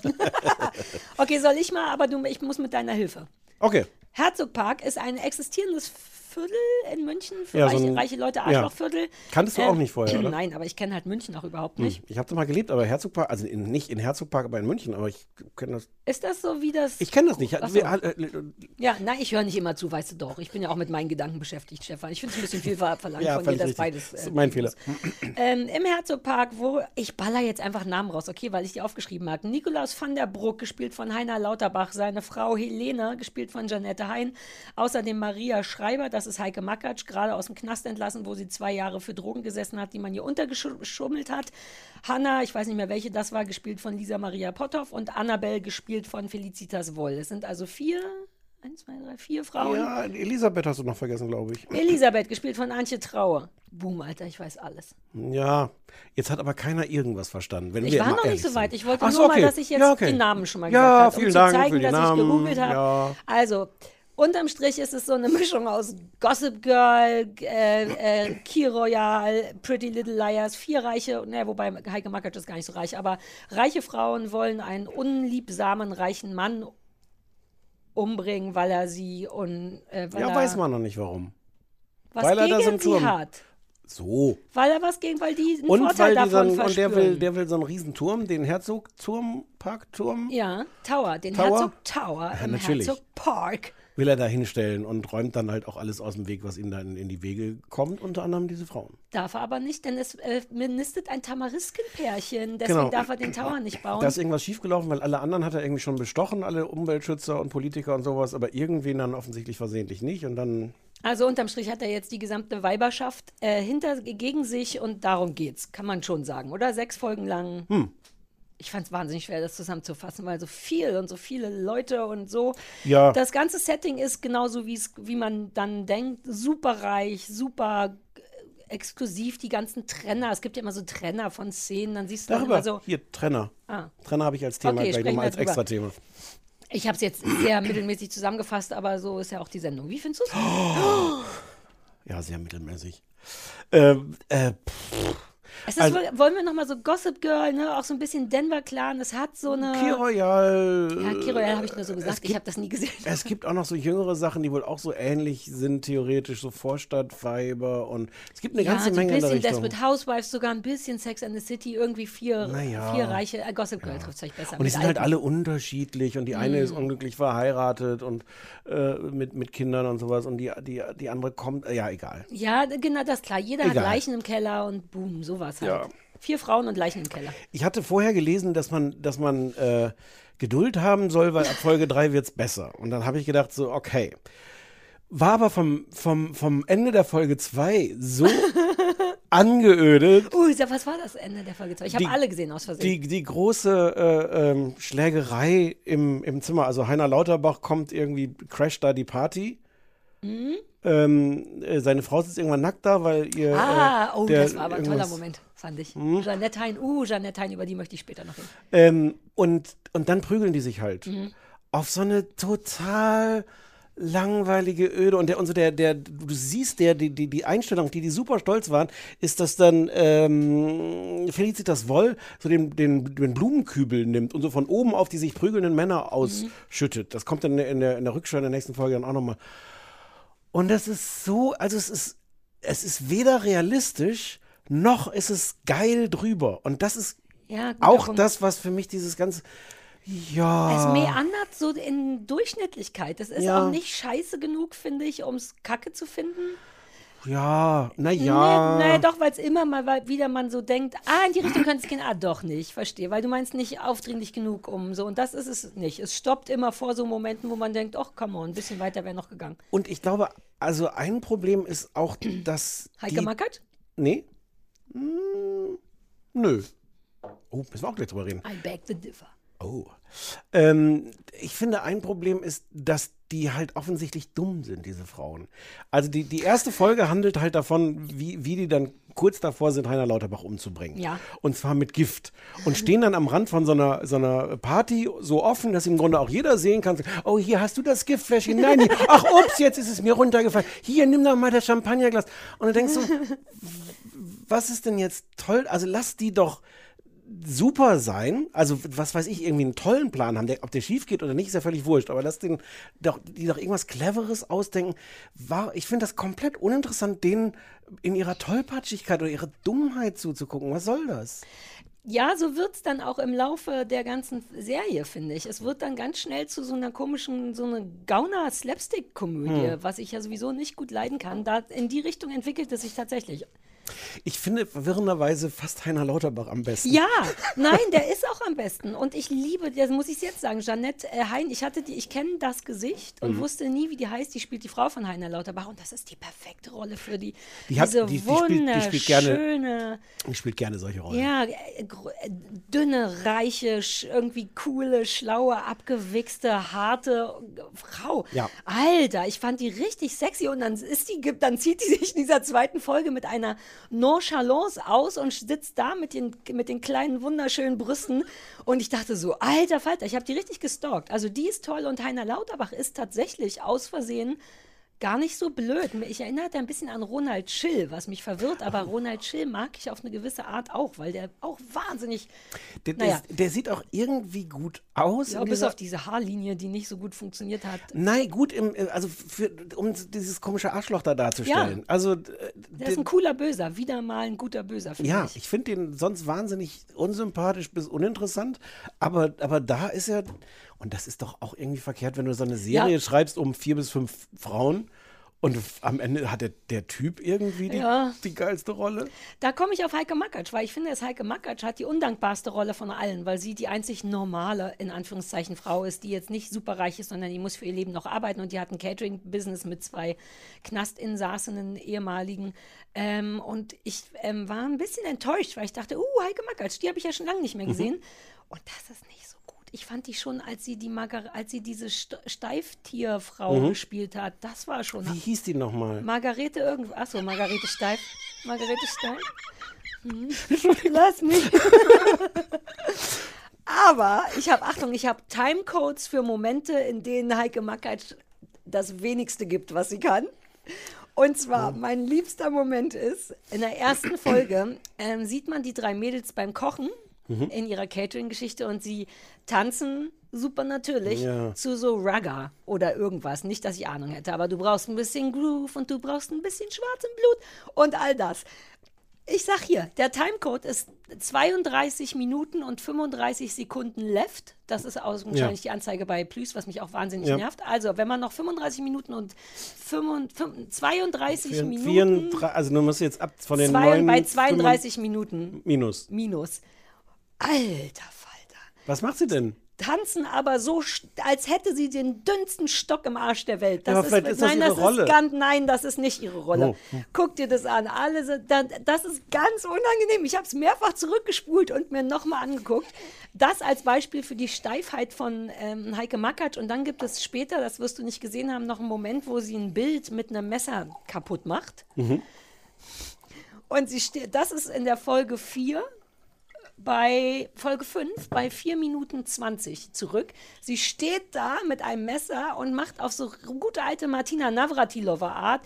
Okay, soll ich mal, aber du, ich muss mit deiner Hilfe. Okay. Herzogpark ist ein existierendes Viertel in München für Ja, so reiche, ein- reiche Leute, ja. Arschlochviertel. Kanntest du auch nicht vorher, oder? Nein, aber ich kenne halt München auch überhaupt Hm. nicht. Ich habe da mal gelebt, aber Herzogpark, also in, nicht in Herzogpark, aber in München, aber ich kenne das. Ist das so wie das... Ich kenne das nicht. Ach so. Wir, äh, Ja, nein, ich höre nicht immer zu, weißt du doch. Ich bin ja auch mit meinen Gedanken beschäftigt, Stefan. Ich finde es ein bisschen viel ver- verlangt Ja, von dir, völlig dass richtig. beides... Das ist äh, mein gehen Fehler. muss. Ähm, Im Herzogpark, wo... Ich baller jetzt einfach Namen raus, okay, weil ich die aufgeschrieben habe. Nikolaus van der Bruck, gespielt von Heiner Lauterbach. Seine Frau Helene, gespielt von Janette Hein. Außerdem Maria Schreiber, das ist Heike Makatsch, gerade aus dem Knast entlassen, wo sie zwei Jahre für Drogen gesessen hat, die man ihr untergeschummelt hat. Hanna, ich weiß nicht mehr, welche das war, gespielt von Lisa Maria Potthoff. Und Annabelle, gespielt von Felicitas Woll. Es sind also vier, eins, zwei, drei, vier Frauen. Ja, Elisabeth hast du noch vergessen, glaube ich. Elisabeth, gespielt von Antje Traue. Boom, Alter, ich weiß alles. Ja, jetzt hat aber keiner irgendwas verstanden. Wenn Ich wir war mal noch nicht ehrlich so weit. sind. Ich wollte Ach nur so, okay. mal, dass ich jetzt Ja, okay. die Namen schon mal Ja, gesagt habe, um vielen zu Dank zeigen, für die dass Namen. ich gegoogelt habe. Ja. Also, unterm Strich ist es so eine Mischung aus Gossip Girl, äh, äh, Key Royale, Pretty Little Liars, vier reiche, ne, wobei Heike Makatsch ist gar nicht so reich, aber reiche Frauen wollen einen unliebsamen, reichen Mann umbringen, weil er sie und äh, weil Ja, er weiß man noch nicht warum. was weil er da gegen so einen sie Turm- hat. So. Weil er was gegen, weil die einen Und, Vorteil weil die so davon einen, und der will, verspüren. der will so einen riesen Turm, den Herzogturm, Parkturm, Ja, Tower, den Tower? Herzog Tower Ja, im natürlich. Herzog Park. will er da hinstellen und räumt dann halt auch alles aus dem Weg, was ihm dann in die Wege kommt, unter anderem diese Frauen. Darf er aber nicht, denn es äh, nistet ein Tamariskenpärchen, deswegen Genau. darf er den Tower nicht bauen. Da ist irgendwas schiefgelaufen, weil alle anderen hat er irgendwie schon bestochen, alle Umweltschützer und Politiker und sowas, aber irgendwen dann offensichtlich versehentlich nicht und dann... Also unterm Strich hat er jetzt die gesamte Weiberschaft äh, hinter, gegen sich und darum geht's, kann man schon sagen, oder? Sechs Folgen lang. Hm. Ich fand es wahnsinnig schwer, das zusammenzufassen, weil so viel und so viele Leute und so. Ja. Das ganze Setting ist genauso, wie's, wie man dann denkt, super reich, super äh, exklusiv, die ganzen Trenner. Es gibt ja immer so Trenner von Szenen, dann siehst du dann Darüber, immer so... hier, Trenner. Ah. Trenner habe ich als Thema Okay, gleich sprechen nochmal als wir drüber. Extra-Thema. Ich habe es jetzt sehr mittelmäßig zusammengefasst, aber so ist ja auch die Sendung. Wie findest du es? Ja, sehr mittelmäßig. Ähm, äh, pff. Es ist, Also- wohl- wollen wir nochmal so Gossip Girl, ne? Auch so ein bisschen Denver Clan. Es hat so eine. Key Royale. Ja, Key Royale habe ich nur so es gesagt. gibt- Ich habe das nie gesehen. Es gibt auch noch so jüngere Sachen, die wohl auch so ähnlich sind, theoretisch, so Vorstadtweiber und es gibt eine Ja, ganze so ein Menge in der bisschen Richtung. Desperate Housewives, sogar ein bisschen Sex and the City, irgendwie vier, Naja. vier reiche. Äh, Gossip Girl trifft es euch besser. Und die mit sind halt alten. alle unterschiedlich und die eine Mm. ist unglücklich verheiratet und äh, mit, mit Kindern und sowas und die, die, die andere kommt, äh, ja, egal. Ja, genau, das ist klar. Jeder Egal. hat Leichen im Keller und boom, sowas halt. Ja. Vier Frauen und Leichen im Keller. Ich hatte vorher gelesen, dass man, dass man äh, Geduld haben soll, weil ab Folge drei wird es besser. Und dann habe ich gedacht, so, okay. War aber vom, vom, vom Ende der Folge zwei so angeödet. Uh, was war das Ende der Folge zwei? Ich habe Die- alle gesehen aus Versehen. Die, die große äh, ähm, Schlägerei im, im Zimmer, also Heiner Lauterbach kommt irgendwie, crasht da die Party. Mhm. Ähm, äh, seine Frau sitzt irgendwann nackt da, weil ihr. Ah, äh, oh, der das war aber ein toller irgendwas- Moment, fand ich. Hm? Jeanette Hein, uh, Jeanette Hein, über die möchte ich später noch reden. Ähm, und, und dann prügeln die sich halt. Mhm. Auf so eine total langweilige Öde. Und der, und so der, der, du siehst, der, die, die, die Einstellung, die die super stolz waren, ist, dass dann ähm, Felicitas Woll so den, den, den Blumenkübel nimmt und so von oben auf die sich prügelnden Männer ausschüttet. Das kommt dann in der, in der Rückschau in der nächsten Folge dann auch nochmal. Und das ist so, also es ist, es ist weder realistisch, noch ist es geil drüber. Und das ist Ja, guter auch Punkt. das, was für mich dieses ganze, ja. Es meandert so in Durchschnittlichkeit. Das ist Ja. auch nicht scheiße genug, finde ich, um es kacke zu finden. Ja, naja. Nee, nee, doch, weil es immer mal wa- wieder man so denkt, ah, in die Richtung könnte es gehen, ah, doch nicht, verstehe, weil du meinst nicht aufdringlich genug um so und das ist es nicht. Es stoppt immer vor so Momenten, wo man denkt, ach, come on, ein bisschen weiter wäre noch gegangen. Und ich glaube, also ein Problem ist auch, dass Heike die, Mackert? Nee. Hm, nö. Oh, müssen wir auch gleich drüber reden. I beg the differ. Oh. Ähm, ich finde, ein Problem ist, dass die halt offensichtlich dumm sind, diese Frauen. Also die, die erste Folge handelt halt davon, wie, wie die dann kurz davor sind, Heiner Lauterbach umzubringen. Ja. Und zwar mit Gift. Und stehen dann am Rand von so einer, so einer Party so offen, dass im Grunde auch jeder sehen kann, oh, hier hast du das Giftfläschchen. Nein, hier, ach, ups, jetzt ist es mir runtergefallen. Hier, nimm doch mal das Champagnerglas. Und du denkst so, was ist denn jetzt toll? Also lass die doch super sein, also was weiß ich, irgendwie einen tollen Plan haben, der, ob der schief geht oder nicht, ist ja völlig wurscht, aber lass den doch, die doch irgendwas Cleveres ausdenken. War, ich finde das komplett uninteressant, denen in ihrer Tollpatschigkeit oder ihrer Dummheit zuzugucken. Was soll das? Ja, so wird es dann auch im Laufe der ganzen Serie, finde ich. Es wird dann ganz schnell zu so einer komischen, so einer Gauner-Slapstick-Komödie, Hm. was ich ja sowieso nicht gut leiden kann. Da, in die Richtung entwickelt es sich tatsächlich. Ich finde verwirrenderweise fast Heiner Lauterbach am besten. Ja, nein, der ist auch am besten. Und ich liebe, das muss ich jetzt sagen, Jeanette äh, Hein, ich hatte die, ich kenne das Gesicht und Mhm. wusste nie, wie die heißt. Die spielt die Frau von Heiner Lauterbach und das ist die perfekte Rolle für die. Die hat- diese die- die spielt- die spielt gerne- wunderschöne, Ich spiele gerne solche Rollen. ja, äh, gro- äh, dünne, reiche, sch- irgendwie coole, schlaue, abgewichste, harte Frau. Ja. Alter, ich fand die richtig sexy und dann ist die, dann zieht die sich in dieser zweiten Folge mit einer Nonchalance aus und sitzt da mit den, mit den kleinen, wunderschönen Brüsten und ich dachte so, alter Falter, ich habe die richtig gestalkt. Also die ist toll und Heiner Lauterbach ist tatsächlich aus Versehen gar nicht so blöd. Ich erinnere ein bisschen an Ronald Schill, was mich verwirrt, aber Ronald Schill mag ich auf eine gewisse Art auch, weil der auch wahnsinnig, Der, naja. der, der sieht auch irgendwie gut aus. ja, in bis dieser- auf diese Haarlinie, die nicht so gut funktioniert hat. Nein, gut, im, also für, um dieses komische Arschloch da darzustellen. Ja. Also, äh, Der ist ein cooler Böser, wieder mal ein guter Böser, finde ja, ich. ich finde den sonst wahnsinnig unsympathisch bis uninteressant, aber, aber da ist er, und das ist doch auch irgendwie verkehrt, wenn du so eine Serie Ja. schreibst um vier bis fünf Frauen und am Ende hat der, der Typ irgendwie die, Ja. die geilste Rolle. Da komme ich auf Heike Mackert, weil ich finde, dass Heike Mackert hat die undankbarste Rolle von allen, weil sie die einzig normale, in Anführungszeichen, Frau ist, die jetzt nicht superreich ist, sondern die muss für ihr Leben noch arbeiten und die hat ein Catering-Business mit zwei Knastinsassenen, ehemaligen. Ähm, und ich ähm, war ein bisschen enttäuscht, weil ich dachte, uh, Heike Mackert, die habe ich ja schon lange nicht mehr gesehen. Und das ist nicht so gut. Ich fand die schon, als sie, die Margar als sie diese St Steiftierfrau Mhm. gespielt hat, das war schon... Wie hieß die nochmal? Margarete irgendwo. Achso, Margarete Steif. Margarete Steif. Hm. Lass mich. Aber ich habe, Achtung, ich habe Timecodes für Momente, in denen Heike Mackert das Wenigste gibt, was sie kann. Und zwar, mein liebster Moment ist, in der ersten Folge ähm, sieht man die drei Mädels beim Kochen Mhm. in ihrer Catering-Geschichte und sie tanzen super natürlich Ja. zu so Ragga oder irgendwas. Nicht, dass ich Ahnung hätte, aber du brauchst ein bisschen Groove und du brauchst ein bisschen schwarz im Blut und all das. Ich sag hier, der Timecode ist zweiunddreißig Minuten und fünfunddreißig Sekunden left. Das ist augenscheinlich Ja. die Anzeige bei Plus, was mich auch wahnsinnig Ja. nervt. Also, wenn man noch fünfunddreißig Minuten und fünfunddreißig, zweiunddreißig Vier- Minuten, vierunddreißig, also du musst jetzt ab von den zwei, neun bei zweiunddreißig Minuten Minus. minus. Alter Falter. Was macht sie denn? tanzen aber so, st- als hätte sie den dünnsten Stock im Arsch der Welt. Das Ja, aber vielleicht ist das nein, ihre das Rolle. Ist ganz, nein, das ist nicht ihre Rolle. Oh. Guck dir das an. Alle sind, dann- das ist ganz unangenehm. Ich habe es mehrfach zurückgespult und mir nochmal angeguckt. Das als Beispiel für die Steifheit von ähm, Heike Makatsch. Und dann gibt es später, das wirst du nicht gesehen haben, noch einen Moment, wo sie ein Bild mit einem Messer kaputt macht. Mhm. Und sie steht, das ist in der Folge vier, bei Folge fünf, bei vier Minuten zwanzig zurück. Sie steht da mit einem Messer und macht auf so gute alte Martina Navratilova Art,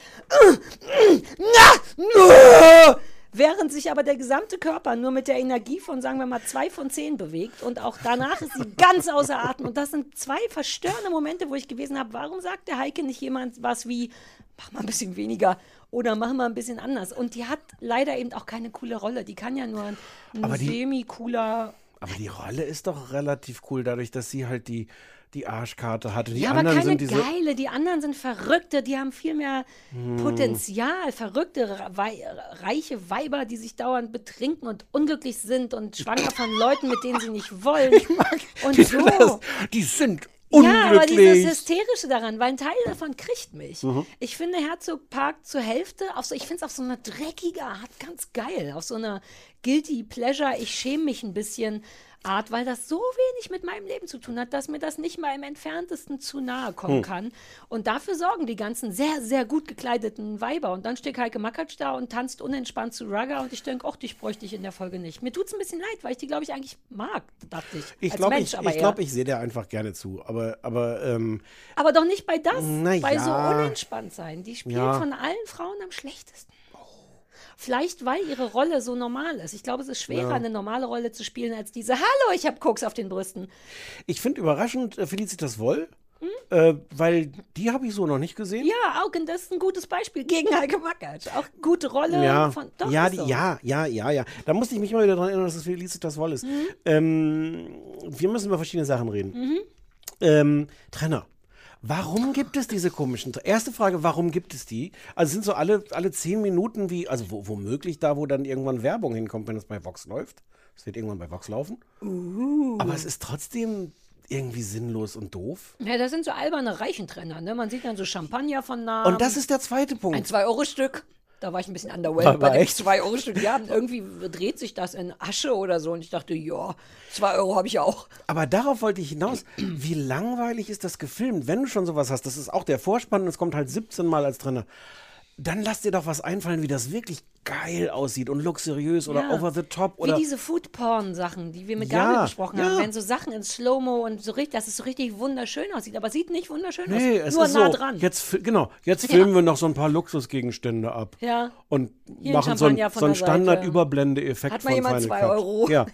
während sich aber der gesamte Körper nur mit der Energie von, sagen wir mal, zwei von zehn bewegt und auch danach ist sie ganz außer Atem. Und das sind zwei verstörende Momente, wo ich gewesen habe, warum sagt der Heike nicht jemand was wie, mach mal ein bisschen weniger oder mach mal ein bisschen anders. Und die hat leider eben auch keine coole Rolle. Die kann ja nur ein Aber die- semi-cooler... Aber die Rolle ist doch relativ cool, dadurch, dass sie halt die, die Arschkarte hatte. Die Ja, aber anderen keine sind diese. geile. Die anderen sind Verrückte. Die haben viel mehr Hm. Potenzial. Verrückte, wei reiche Weiber, die sich dauernd betrinken und unglücklich sind und schwanger von Leuten, mit denen sie nicht wollen. Und die, so. das, die sind Ja, aber dieses unglücklich. Hysterische daran, weil ein Teil davon kriegt mich. Mhm. Ich finde Herzog Park zur Hälfte, auf so, ich finde es auf so eine dreckige Art ganz geil. Auf so eine Guilty Pleasure, ich schäme mich ein bisschen Art, weil das so wenig mit meinem Leben zu tun hat, dass mir das nicht mal im Entferntesten zu nahe kommen Hm. kann. Und dafür sorgen die ganzen sehr, sehr gut gekleideten Weiber. Und dann steht Heike Makatsch da und tanzt unentspannt zu Rugger und ich denke, ach, dich bräuchte ich in der Folge nicht. Mir tut es ein bisschen leid, weil ich die, glaube ich, eigentlich mag, dachte ich. Ich als glaube, Mensch, ich, aber ich, eher. glaub, ich sehe dir einfach gerne zu. Aber, aber ähm, Aber doch nicht bei das, Na bei so ja. unentspannt sein. Die spielt Ja. von allen Frauen am schlechtesten. Vielleicht, weil ihre Rolle so normal ist. Ich glaube, es ist schwerer, Ja. eine normale Rolle zu spielen, als diese Hallo, ich habe Koks auf den Brüsten. ich finde überraschend äh, Felicitas Woll, Hm? äh, weil die habe ich so noch nicht gesehen. Ja, Augen, das ist ein gutes Beispiel gegen Heike Makatsch. Auch gute Rolle Ja, von. Doch, ja, ist die, so. ja, ja, ja, ja. Da musste ich mich mal wieder daran erinnern, dass es Felicitas Woll ist. Mhm. Ähm, wir müssen über verschiedene Sachen reden. Mhm. Ähm, Trenner. Warum gibt es diese komischen... Erste Frage, warum gibt es die? Also es sind so alle, alle zehn Minuten wie... Also wo, womöglich da, wo dann irgendwann Werbung hinkommt, wenn es bei Vox läuft. Es wird irgendwann bei Vox laufen. Uh. Aber es ist trotzdem irgendwie sinnlos und doof. Ja, das sind so alberne Reichentrenner. Ne? Man sieht dann so Champagner von nah. Und das ist der zweite Punkt. Ein zwei Euro Stück. Da war ich ein bisschen War- underwhelmed war bei dem echt? zwei Euro Stück. Ja, irgendwie dreht sich das in Asche oder so. Und ich dachte, ja, zwei Euro habe ich auch. Aber darauf wollte ich hinaus. Wie langweilig ist das gefilmt? Wenn du schon sowas hast, das ist auch der Vorspann und es kommt halt siebzehn Mal als Trainer. Dann lass dir doch was einfallen, wie das wirklich geil aussieht und luxuriös oder Ja. over the top. Wie Oder diese Food-Porn-Sachen, die wir mit Ja, Gabriel besprochen haben. ja. Wenn so Sachen in Slow-Mo und so richtig, dass es so richtig wunderschön aussieht. Aber es sieht nicht wunderschön nee, aus. es Nur ist nah so. dran. Jetzt, fi- genau, jetzt Ja. filmen wir noch so ein paar Luxusgegenstände ab. Ja. Und Hier ein machen so einen Champagner von so einen der Seite. Standard-Überblende-Effekt Hat mal von jemand Final zwei Cut. Euro? Ja.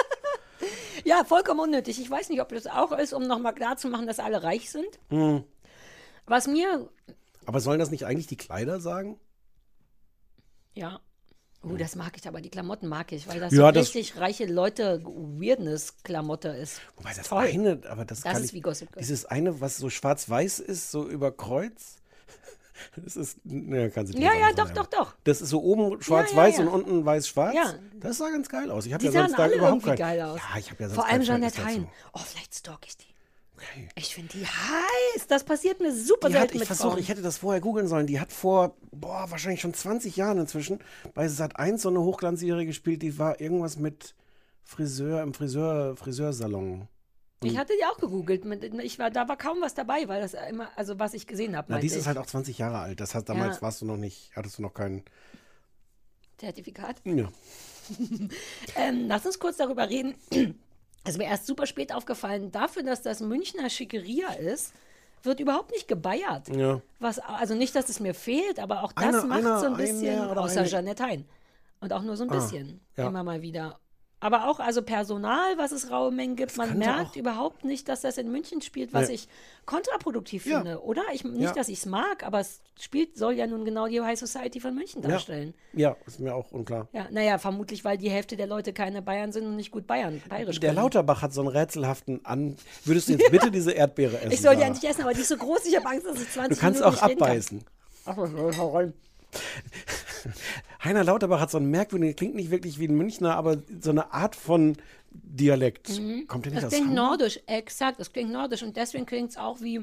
Ja, vollkommen unnötig. Ich weiß nicht, ob das auch ist, um nochmal klarzumachen, dass alle reich sind. Hm. Was mir, Aber sollen das nicht eigentlich die Kleider sagen? ja, oh, das mag ich, aber die Klamotten mag ich, weil das Ja, so das- richtig reiche Leute Weirdness-Klamotte ist. Wobei das Toll. eine, aber das, Das kann ist ich, wie Gossip Girl. Dieses eine, was so schwarz-weiß ist, so über Kreuz. Das ist, ne, kannst du dir Ja, nicht ja, sagen, doch, doch, doch. Das ist so oben schwarz-weiß Ja, ja, ja. und unten weiß-schwarz. Ja. Das sah ganz geil aus. Ich habe Die ja sahen sonst da alle überhaupt irgendwie kein, geil aus. Ja, ich habe ja sonst Vor kein allem Verhältnis Jeanette Hein. dazu. Oh, vielleicht stalk ich die. Ich finde die heiß. Das passiert mir super Die hat, selten ich mit versuche, Frauen. ich hätte das vorher googeln sollen. Die hat vor, boah, wahrscheinlich schon zwanzig Jahren inzwischen bei Sat eins so eine Hochglanzserie gespielt, die war irgendwas mit Friseur im Friseur, Friseursalon. Ich hatte die auch gegoogelt. Mit- Ich war, da war kaum was dabei, weil das immer, also was ich gesehen habe. Na, die ist ich. halt auch zwanzig Jahre alt. Das heißt, damals Ja. warst du noch nicht, hattest du noch keinen. Zertifikat. Ja. Ähm, lass uns kurz darüber reden. Es ist mir erst super spät aufgefallen, dafür, dass das Münchner Schickeria ist, wird überhaupt nicht gebeiert. Ja. Was, also nicht, dass es mir fehlt, aber auch das Einer- macht einer- so ein ein bisschen, mehr oder außer eine- Jeanette Hein. Und auch nur so ein Ah, bisschen, ja. immer mal wieder. Aber auch also Personal, was es raue Mengen gibt, man könnte merkt auch- überhaupt nicht, dass das in München spielt, was Nee. ich kontraproduktiv Ja. finde, oder? Ich, nicht, Ja. dass ich es mag, aber es spielt, soll ja nun genau die High Society von München darstellen. Ja, ist mir auch unklar. Ja, naja, vermutlich, weil die Hälfte der Leute keine Bayern sind und nicht gut Bayern, bayerisch Der können. Lauterbach hat so einen rätselhaften An. Würdest du jetzt bitte diese Erdbeere essen? Ich soll die Sarah? eigentlich essen, aber die ist so groß, ich habe Angst, dass ich zwanzig Du kannst Minuten auch nicht reden kann. abbeißen. Ach, was soll ich hau rein. Heiner Lauterbach hat so einen merkwürdigen, klingt nicht wirklich wie ein Münchner, aber so eine Art von Dialekt. Mhm. Kommt der nicht das aus klingt Hamburg? nordisch, exakt, das klingt nordisch und deswegen klingt es auch wie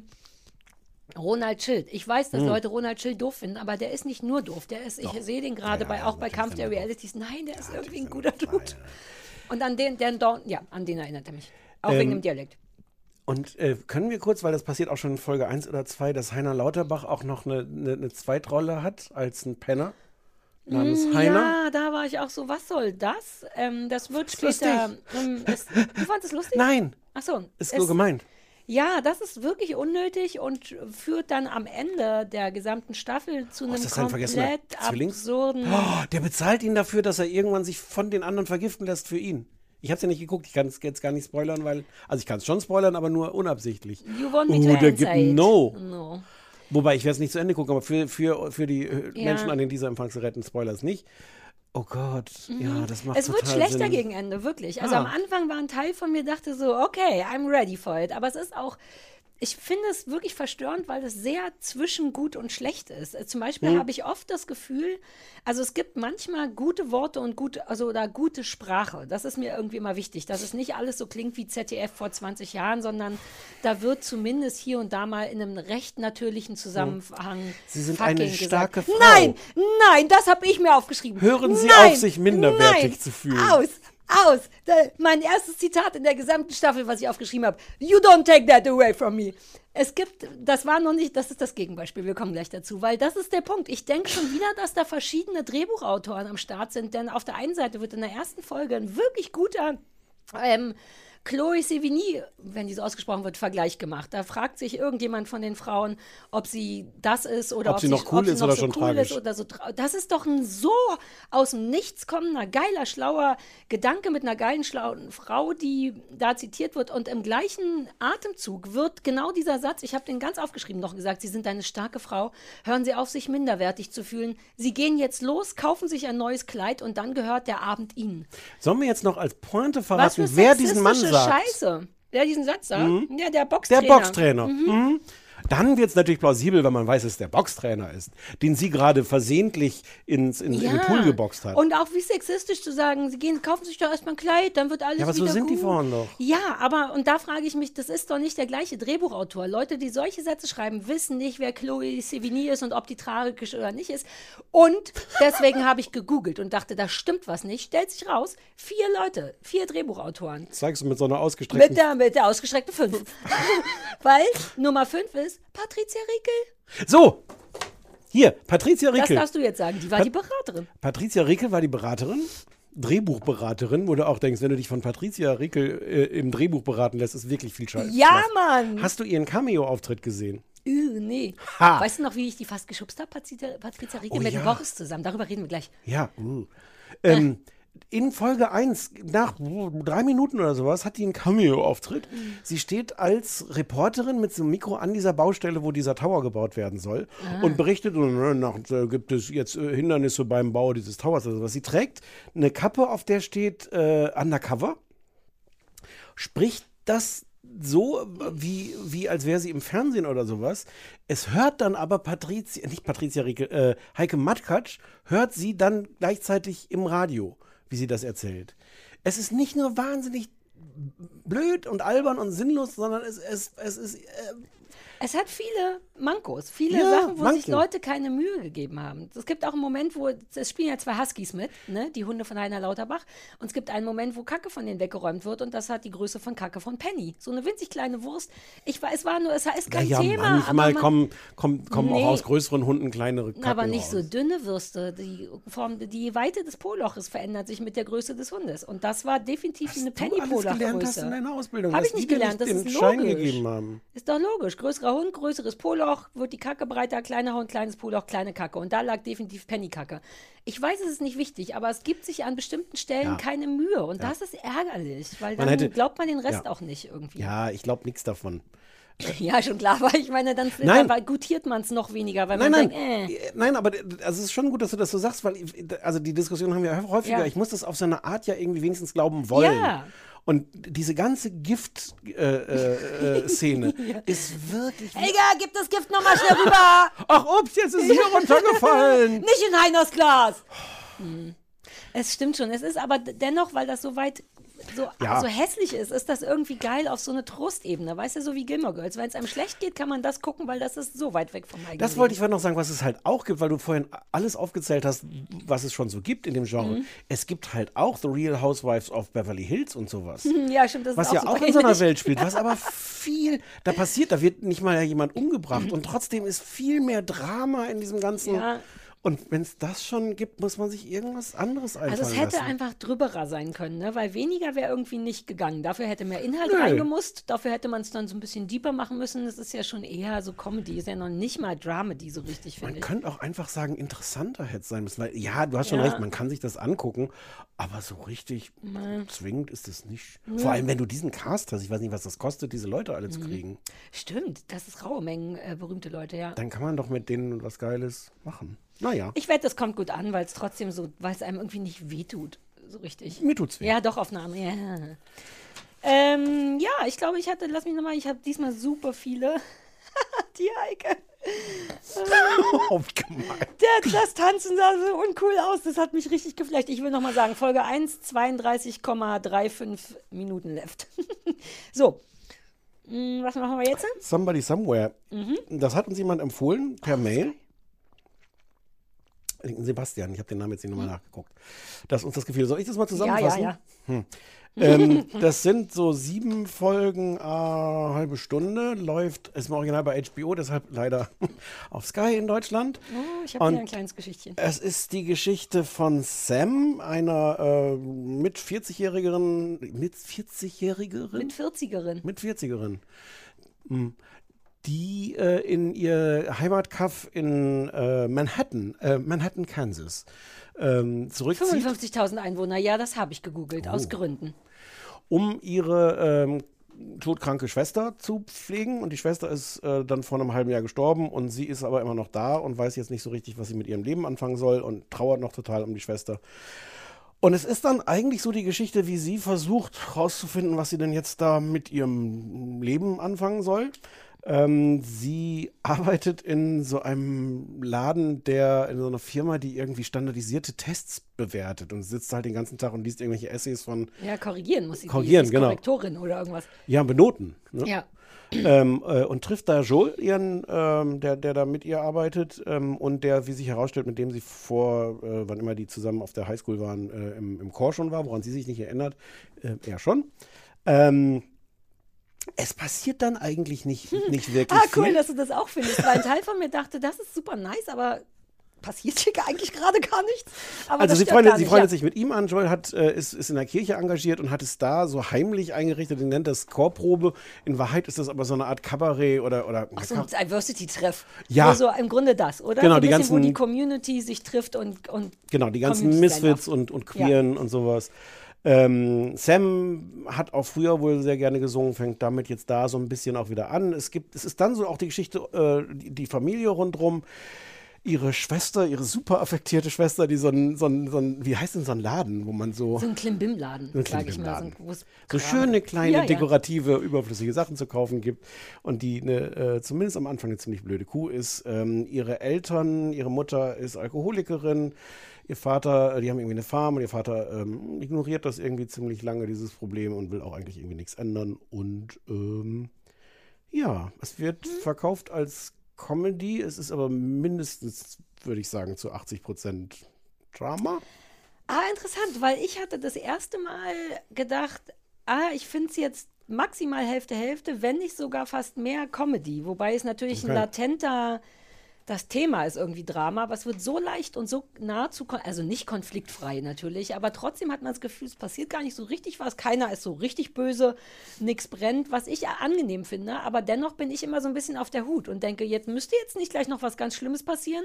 Ronald Schild. Ich weiß, dass Hm. Leute Ronald Schild doof finden, aber der ist nicht nur doof. Der ist, ich Doch. sehe den gerade Ja, bei, ja, auch bei natürlich Kampf ist der er doof. Realities. Nein, der ist Ja, irgendwie ein natürlich guter ist er Dude. doof. Ja, ja. Und an den, den Don, ja, an den erinnert er mich. Auch Ähm, wegen dem Dialekt. Und äh, können wir kurz, weil das passiert auch schon in Folge eins oder zwei, dass Heiner Lauterbach auch noch eine, eine, eine Zweitrolle hat als ein Penner namens Mm, Heiner? Ja, da war ich auch so, was soll das? Ähm, das wird später. Ähm, es, du fandest es lustig? Nein, Ach so. ist es, nur gemeint. Ja, das ist wirklich unnötig und führt dann am Ende der gesamten Staffel zu Oh, einem ist das ein vergessener komplett Zwillings- absurden. Oh, der bezahlt ihn dafür, dass er irgendwann sich von den anderen vergiften lässt für ihn. Ich habe es ja nicht geguckt, ich kann es jetzt gar nicht spoilern, weil, also ich kann es schon spoilern, aber nur unabsichtlich. You want me Oh, to der gibt answer it. No. No. Wobei, ich werde es nicht zu Ende gucken, aber für, für, für die äh, Ja. Menschen an den dieser Empfangsgeräten Spoilers nicht. Oh Gott, ja, das macht Es total wird schlechter Sinn. gegen Ende, wirklich. Also Ah. am Anfang war ein Teil von mir, dachte so, okay, I'm ready for it. Aber es ist auch, ich finde es wirklich verstörend, weil es sehr zwischen gut und schlecht ist. Äh, Zum Beispiel Hm. habe ich oft das Gefühl, also es gibt manchmal gute Worte und gute, also oder gute Sprache. Das ist mir irgendwie immer wichtig, dass es nicht alles so klingt wie Z D F vor zwanzig Jahren, sondern da wird zumindest hier und da mal in einem recht natürlichen Zusammenhang Sie sind fucking eine starke gesagt. Frau. Nein, nein, das habe ich mir aufgeschrieben. Hören Sie nein, auf, sich minderwertig nein, zu fühlen. Aus, aus. Da, mein erstes Zitat in der gesamten Staffel, was ich aufgeschrieben habe. You don't take that away from me. Es gibt, das war noch nicht, das ist das Gegenbeispiel, wir kommen gleich dazu, weil das ist der Punkt. Ich denke schon wieder, dass da verschiedene Drehbuchautoren am Start sind, denn auf der einen Seite wird in der ersten Folge ein wirklich guter ähm, Chloe Sevigny, wenn die so ausgesprochen wird, Vergleich gemacht. Da fragt sich irgendjemand von den Frauen, ob sie das ist oder Ob ob, sie noch cool ob sie ist noch oder so schon cool tragisch. ist oder so. tra- Das ist doch ein so aus dem Nichts kommender, geiler, schlauer Gedanke mit einer geilen, schlauen Frau, die da zitiert wird. Und im gleichen Atemzug wird genau dieser Satz, ich habe den ganz aufgeschrieben, noch gesagt, Sie sind eine starke Frau, hören Sie auf, sich minderwertig zu fühlen. Sie gehen jetzt los, kaufen sich ein neues Kleid und dann gehört der Abend Ihnen. Sollen wir jetzt noch als Pointe Was verraten, für wer diesen Mann sexistische sagt? Scheiße. Wer diesen Satz sagt? Mhm. Ja, der Der Boxtrainer. Boxtrainer. Mhm. Dann wird es natürlich plausibel, wenn man weiß, dass es der Boxtrainer ist, den sie gerade versehentlich ins, in, in den Pool geboxt hat. Und auch wie sexistisch zu sagen, sie gehen, kaufen sich doch erstmal ein Kleid, dann wird alles Ja, aber so wieder sind gut. die Frauen doch. Ja, aber, und da frage ich mich, das ist doch nicht der gleiche Drehbuchautor. Leute, die solche Sätze schreiben, wissen nicht, wer Chloe Sevigny ist und ob die tragisch oder nicht ist. Und deswegen habe ich gegoogelt und dachte, da stimmt was nicht. Stellt sich raus, vier Leute, vier Drehbuchautoren. Zeigst du mit so einer ausgestreckten... Mit der, mit der ausgestreckten fünf. Weil Nummer fünf ist Patricia Riekel. So, hier, Patricia Das Rickel. darfst du jetzt sagen, die war Pat- die Beraterin. Patricia Rickel war die Beraterin, Drehbuchberaterin, wo du auch denkst, wenn du dich von Patricia Rickel äh, im Drehbuch beraten lässt, ist wirklich viel Scheiße. Ja, Mann! Hast du ihren Cameo-Auftritt gesehen? Üh, nee. Ha. Weißt du noch, wie ich die fast geschubst habe, Patricia, Patricia Riekel Oh, mit ja. dem Boris zusammen? Darüber reden wir gleich. Ja. Uh. Ähm, in Folge eins, nach drei Minuten oder sowas, hat die einen Cameo-Auftritt. Sie steht als Reporterin mit so einem Mikro an dieser Baustelle, wo dieser Tower gebaut werden soll, Ah. und berichtet, und, äh, nach, äh, gibt es jetzt äh, Hindernisse beim Bau dieses Towers oder sowas. Sie trägt eine Kappe, auf der steht äh, Undercover, spricht das so, wie, wie als wäre sie im Fernsehen oder sowas. Es hört dann aber Patricia, nicht Patricia Riekel, äh, Heike Matkatsch, hört sie dann gleichzeitig im Radio, wie sie das erzählt. Es ist nicht nur wahnsinnig blöd und albern und sinnlos, sondern es, es, es ist... Äh, Es hat viele Mankos, viele Ja, Sachen, wo Manko. sich Leute keine Mühe gegeben haben. Es gibt auch einen Moment, wo, es spielen ja zwei Huskies mit, ne, die Hunde von Heiner Lauterbach, und es gibt einen Moment, wo Kacke von denen weggeräumt wird, und das hat die Größe von Kacke von Penny. So eine winzig kleine Wurst. Ich war, es war nur, es ist kein naja, Thema. manchmal aber man, kommen, kommen, kommen Nee. auch aus größeren Hunden kleinere Kacken aber nicht raus. so dünne Würste. Die, Form, die Weite des Po-Loches verändert sich mit der Größe des Hundes. Und das war definitiv eine du alles gelernt hast in Penny-Po-Loch-Größe. deiner Ausbildung, Habe dass ich nicht die dir gelernt, das den ist Schein logisch. gegeben haben. Ist doch logisch. Größerer Hund, größeres Po-Loch, wird die Kacke breiter, kleiner Hund, kleines Po-Loch, kleine Kacke. Und da lag definitiv Penny-Kacke. Ich weiß, es ist nicht wichtig, aber es gibt sich an bestimmten Stellen Ja. keine Mühe. Und das ist ärgerlich, weil Man dann hätte- glaubt man den Rest ja. auch nicht irgendwie. Ja, ich glaube nichts davon. Ja, schon klar, weil ich meine, dann, Nein. dann gutiert man es noch weniger, weil Nein, man nein, denkt, äh. äh, nein, aber d- also es ist schon gut, dass du das so sagst, weil ich- also die Diskussion haben wir häufiger. Ja. Ich muss das auf so eine Art ja irgendwie wenigstens glauben wollen. Ja. Und diese ganze Gift-Szene äh, äh, Szene ist wirklich. Helga, gib das Gift nochmal schnell rüber! Ach, ups, jetzt ist es hier runtergefallen. Nicht in Heiners Glas! Hm. Es stimmt schon. Es ist aber d- dennoch, weil das so weit so, Ja. so hässlich ist, ist das irgendwie geil auf so eine Trostebene. Weißt du, so wie Gilmore Girls. Wenn es einem schlecht geht, kann man das gucken, weil das ist so weit weg vom eigenen Das wollte ich Leben. vorhin noch sagen, was es halt auch gibt, weil du vorhin alles aufgezählt hast, was es schon so gibt in dem Genre. Mhm. Es gibt halt auch The Real Housewives of Beverly Hills und sowas. Ja, stimmt, das ist Was auch ja super auch in so einer ähnlich. Welt spielt, was aber viel, da passiert, da wird nicht mal jemand umgebracht und trotzdem ist viel mehr Drama in diesem ganzen. Ja. Und wenn es das schon gibt, muss man sich irgendwas anderes einfallen Also es hätte lassen. einfach drüberer sein können, ne? Weil weniger wäre irgendwie nicht gegangen. Dafür hätte mehr Inhalt Nö. reingemusst, dafür hätte man es dann so ein bisschen deeper machen müssen. Das ist ja schon eher so Comedy, ist ja noch nicht mal Dramedy so richtig, Man finde ich. könnte auch einfach sagen, interessanter hätte es sein müssen. Weil, ja, du hast schon Ja. recht, man kann sich das angucken, aber so richtig Nein. zwingend ist es nicht. Nö. Vor allem, wenn du diesen Cast hast, ich weiß nicht, was das kostet, diese Leute alle Mhm. zu kriegen. Stimmt, das ist raue Mengen äh, berühmte Leute, ja. Dann kann man doch mit denen was Geiles machen. Naja. Ich wette, das kommt gut an, weil es trotzdem so, weil es einem irgendwie nicht wehtut, so richtig. Mir tut's weh. Ja, doch, auf eine andere. Ja. Ähm, ja, ich glaube, ich hatte, lass mich nochmal, ich habe diesmal super viele. Die Heike. Oh, wie gemein. Der, das Tanzen sah so uncool aus, das hat mich richtig geflasht. Ich will nochmal sagen, Folge eins, zweiunddreißig Komma fünfunddreißig Minuten left. So, Hm, was machen wir jetzt? Somebody Somewhere. Mhm. Das hat uns jemand empfohlen per Mail. Sebastian, ich habe den Namen jetzt nicht nochmal nachgeguckt. Das uns das Gefühl. Soll ich das mal zusammenfassen? Ja, ja, Hm. ähm, das sind so sieben Folgen, äh, halbe Stunde. Läuft, ist im Original bei H B O, deshalb leider auf Sky in Deutschland. Oh, ich habe Und hier ein kleines Geschichtchen. Es ist die Geschichte von Sam, einer äh, mit vierzigjährigen, mit vierzigjährigerin? Mit vierzigerin. Mit vierzigerin. Hm. Die äh, in ihr Heimatkaff in äh, Manhattan, äh, Manhattan, Kansas, ähm, zurückzieht, fünfundfünfzigtausend Einwohner, ja, das habe ich gegoogelt, Oh. aus Gründen. um ihre ähm, todkranke Schwester zu pflegen. Und die Schwester ist äh, dann vor einem halben Jahr gestorben und sie ist aber immer noch da und weiß jetzt nicht so richtig, was sie mit ihrem Leben anfangen soll und trauert noch total um die Schwester. Und es ist dann eigentlich so die Geschichte, wie sie versucht herauszufinden, was sie denn jetzt da mit ihrem Leben anfangen soll. Ähm, sie arbeitet in so einem Laden, der in so einer Firma, die irgendwie standardisierte Tests bewertet und sitzt halt den ganzen Tag und liest irgendwelche Essays von, Ja, korrigieren muss sie. Korrigieren, die ist genau. Korrektorin oder irgendwas. ja, benoten. Ne? Ja. Ähm, äh, und trifft da Joel, ihren, ähm, der, der da mit ihr arbeitet ähm, und der, wie sich herausstellt, mit dem sie vor, äh, wann immer die zusammen auf der Highschool waren, äh, im, im Chor schon war, woran sie sich nicht erinnert, äh, er schon. Ähm, es passiert dann eigentlich nicht, nicht wirklich Ah, cool, viel. dass du das auch findest, weil ein Teil von mir dachte, das ist super nice, aber passiert hier eigentlich gerade gar nichts. Aber Also das sie stört freundet, gar sie nicht, freundet ja. sich mit ihm an. Joel hat, äh, ist, ist in der Kirche engagiert und hat es da so heimlich eingerichtet und nennt das Chorprobe. In Wahrheit ist das aber so eine Art Kabarett oder... oder Ach so ein Diversity-Treff. Ja. So im Grunde das, oder? Genau, so ein die bisschen, ganzen- wo die Community sich trifft und, und Genau, die ganzen Community sein Misfits darf. und, und Queeren und sowas. Ähm, Sam hat auch früher wohl sehr gerne gesungen, fängt damit jetzt da so ein bisschen auch wieder an. Es gibt, es ist dann so auch die Geschichte, äh, die, die Familie rundherum. Ihre Schwester, ihre super affektierte Schwester, die so ein, so ein, so ein, wie heißt denn so ein Laden, wo man so, So ein Klimbim-Laden, So ein sag ich mal. Klimbim-Laden. So, ein- wo's so Kram- schöne, kleine, Ja, ja. dekorative, überflüssige Sachen zu kaufen gibt und die eine, äh, zumindest am Anfang eine ziemlich blöde Kuh ist. Ähm, ihre Eltern, ihre Mutter ist Alkoholikerin, ihr Vater, äh, die haben irgendwie eine Farm und ihr Vater ähm, ignoriert das irgendwie ziemlich lange, dieses Problem, und will auch eigentlich irgendwie nichts ändern. Und ähm, ja, es wird Mhm. verkauft als Comedy, es ist aber mindestens, würde ich sagen, zu achtzig Prozent Drama. Ah, interessant, weil ich hatte das erste Mal gedacht, ah, ich finde es jetzt maximal Hälfte, Hälfte, wenn nicht sogar fast mehr Comedy. Wobei es natürlich ein Okay. latenter, das Thema ist irgendwie Drama, aber es wird so leicht und so nahezu, kon- also nicht konfliktfrei natürlich, aber trotzdem hat man das Gefühl, es passiert gar nicht so richtig was, keiner ist so richtig böse, nichts brennt, was ich angenehm finde, aber dennoch bin ich immer so ein bisschen auf der Hut und denke, jetzt müsste jetzt nicht gleich noch was ganz Schlimmes passieren.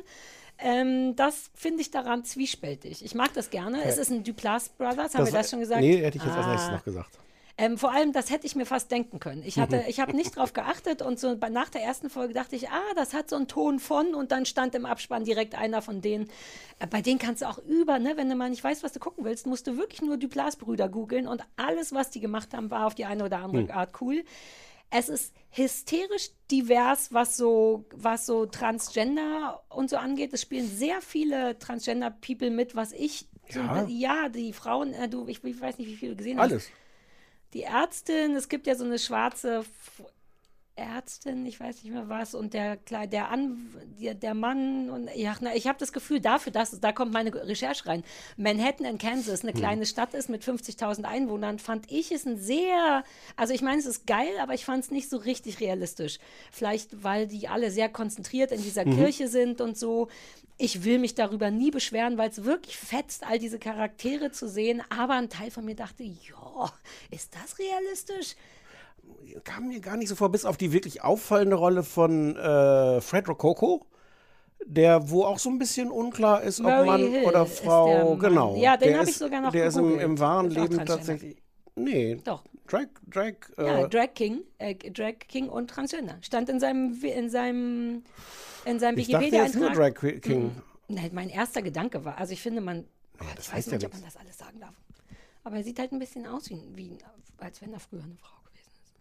Ähm, das finde ich daran zwiespältig. Ich mag das gerne. Es ist ein Duplass Brothers, haben wir das schon gesagt? Nee, hätte ich jetzt als Ah. nächstes noch gesagt. Ähm, vor allem, das hätte ich mir fast denken können. Ich hatte, ich habe nicht drauf geachtet und so bei, nach der ersten Folge dachte ich, ah, das hat so einen Ton von, und dann stand im Abspann direkt einer von denen. Äh, bei denen kannst du auch über, ne, wenn du mal nicht weißt, was du gucken willst, musst du wirklich nur Duplass-Brüder googeln, und alles, was die gemacht haben, war auf die eine oder andere Hm. Art cool. Es ist hysterisch divers, was so, was so Transgender und so angeht. Es spielen sehr viele Transgender-People mit, was ich So, Ja. ja, die Frauen, äh, du, ich, ich weiß nicht, wie viele du gesehen hast. Alles. Die Ärztin, es gibt ja so eine schwarze F- Ärztin, ich weiß nicht mehr was, und der Kle- der, An der, der Mann und ja, na, ich habe das Gefühl, dafür, dass da kommt meine Recherche rein. Manhattan in Kansas, eine kleine Stadt ist mit fünfzigtausend Einwohnern, fand ich es ein sehr, also ich meine, es ist geil, aber ich fand es nicht so richtig realistisch. Vielleicht, weil die alle sehr konzentriert in dieser Mhm. Kirche sind und so. Ich will mich darüber nie beschweren, weil es wirklich fetzt, all diese Charaktere zu sehen, aber ein Teil von mir dachte, ja, ist das realistisch? Kam mir gar nicht so vor, bis auf die wirklich auffallende Rolle von äh, Fred Rococo, der, wo auch so ein bisschen unklar ist, ob Murray Mann Hill oder ist Frau, der Mann. genau. Ja, den Der hab ich ist- sogar noch Der ist im, gegoogelt. im wahren Ist auch Leben Transgender. tatsächlich, nee. Doch. Drag, Drag, äh, Ja, Drag King, äh, Drag King und Transgender. Stand in seinem, Wi- in seinem, in seinem ich dachte jetzt nur Wikipedia-Eintrag. Drag King. Mhm. Nein, mein erster Gedanke war, also ich finde, man, Ja, das ich heißt weiß ja nicht, ob man nichts. das alles sagen darf. Aber er sieht halt ein bisschen aus, wie, wie als wenn er früher eine Frau gewesen ist.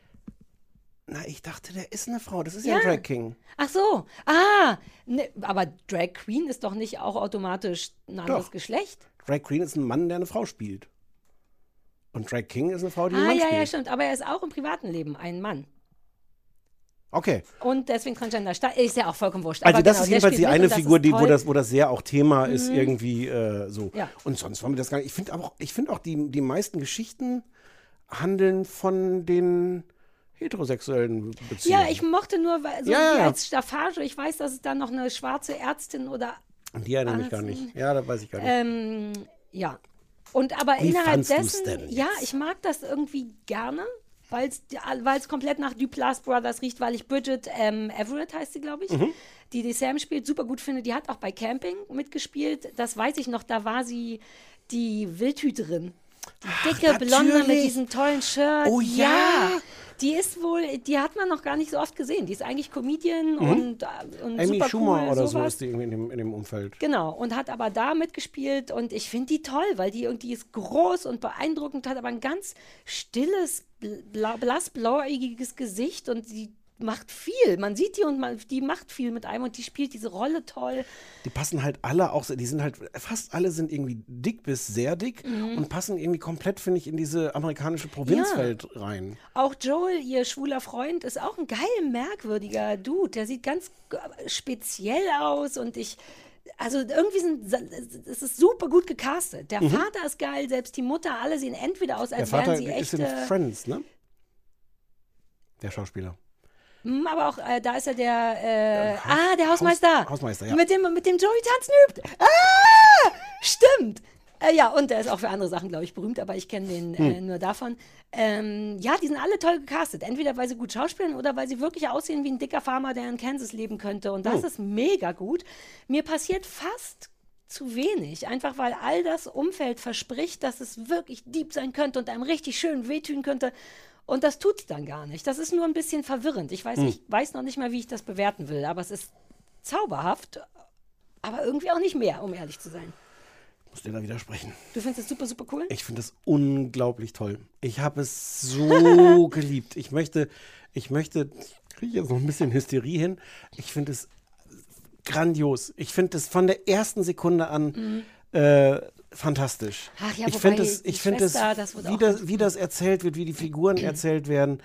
Na, ich dachte, der ist eine Frau, das ist ja, Ja. ein Drag King. Ach so, ah, ne, aber Drag Queen ist doch nicht auch automatisch ein anderes Doch. Geschlecht? Drag Queen ist ein Mann, der eine Frau spielt. Und Drag King ist eine Frau, die einen Ah, Mann ja, spielt. ja, stimmt. Aber er ist auch im privaten Leben ein Mann. Okay. Und deswegen Transgender. Sta- Ist ja auch vollkommen wurscht. Also Aber das genau, ist der jedenfalls die spielt mit eine und das Figur, ist die, wo, toll. das, wo das sehr auch Thema ist, Mhm. irgendwie äh, so. Ja. Und sonst war mir das gar nicht. Ich finde auch, ich finde auch die, die meisten Geschichten handeln von den heterosexuellen Beziehungen. Ja, ich mochte nur, weil so Ja, ja, die ja. als Staffage, ich weiß, dass es da noch eine schwarze Ärztin oder Und die erinnere mich gar Arzt- nicht. Ja, da weiß ich gar nicht. ähm, ja. Und aber Wie innerhalb fandst du's dessen, denn ja, ich mag das irgendwie gerne, weil es komplett nach Duplass Brothers riecht, weil ich Bridget ähm, Everett heißt sie, glaube ich, Mhm. die die Sam spielt, super gut finde. Die hat auch bei Camping mitgespielt. Das weiß ich noch, da war sie die Wildhüterin. Die dicke Blonde mit natürlich. diesem tollen Shirt. Oh ja. Die ist wohl, die hat man noch gar nicht so oft gesehen. Die ist eigentlich Comedian Mhm. und, äh, und Amy super Schumer cool, oder so sowas. ist die irgendwie in dem, in dem Umfeld. Genau, und hat aber da mitgespielt und ich finde die toll, weil die, und die ist groß und beeindruckend, hat aber ein ganz stilles, bla, blassblauäugiges Gesicht und die macht viel. Man sieht die und man, die macht viel mit einem und die spielt diese Rolle toll. Die passen halt alle auch, so- die sind halt, fast alle sind irgendwie dick bis sehr dick Mhm. und passen irgendwie komplett, finde ich, in diese amerikanische Provinzwelt rein. Auch Joel, ihr schwuler Freund, ist auch ein geil merkwürdiger Dude. Der sieht ganz äh, speziell aus und ich, also irgendwie sind, es ist super gut gecastet. Der Mhm. Vater ist geil, selbst die Mutter, alle sehen entweder aus, Der als Vater wären sie ist echte... in Friends, ne? Der Schauspieler. Hm, aber auch, äh, da ist ja der, äh, Haus- ah, der Hausmeister. Haus- Hausmeister, ja. Mit dem, mit dem Joey tanzen übt. Ah, stimmt. Äh, ja, und der ist auch für andere Sachen, glaube ich, berühmt, aber ich kenne den äh, Hm. nur davon. Ähm, ja, die sind alle toll gecastet. Entweder, weil sie gut schauspielen oder weil sie wirklich aussehen wie ein dicker Farmer, der in Kansas leben könnte. Und das Hm. ist mega gut. Mir passiert fast zu wenig, einfach weil all das Umfeld verspricht, dass es wirklich deep sein könnte und einem richtig schön wehtun könnte. Und das tut es dann gar nicht. Das ist nur ein bisschen verwirrend. Ich weiß, Hm. ich weiß noch nicht mal, wie ich das bewerten will, aber es ist zauberhaft, aber irgendwie auch nicht mehr, um ehrlich zu sein. Ich muss dir da widersprechen. Du findest es super, super cool? Ich finde es unglaublich toll. Ich habe es so geliebt. Ich möchte, ich möchte, ich kriege jetzt noch ein bisschen Hysterie hin. Ich finde es grandios. Ich finde es von der ersten Sekunde an äh, fantastisch. Ach ja, ich wobei finde es, die ich finde es, Schwester, das wird wie auch das, ganz wie das erzählt wird, wie die Figuren erzählt werden.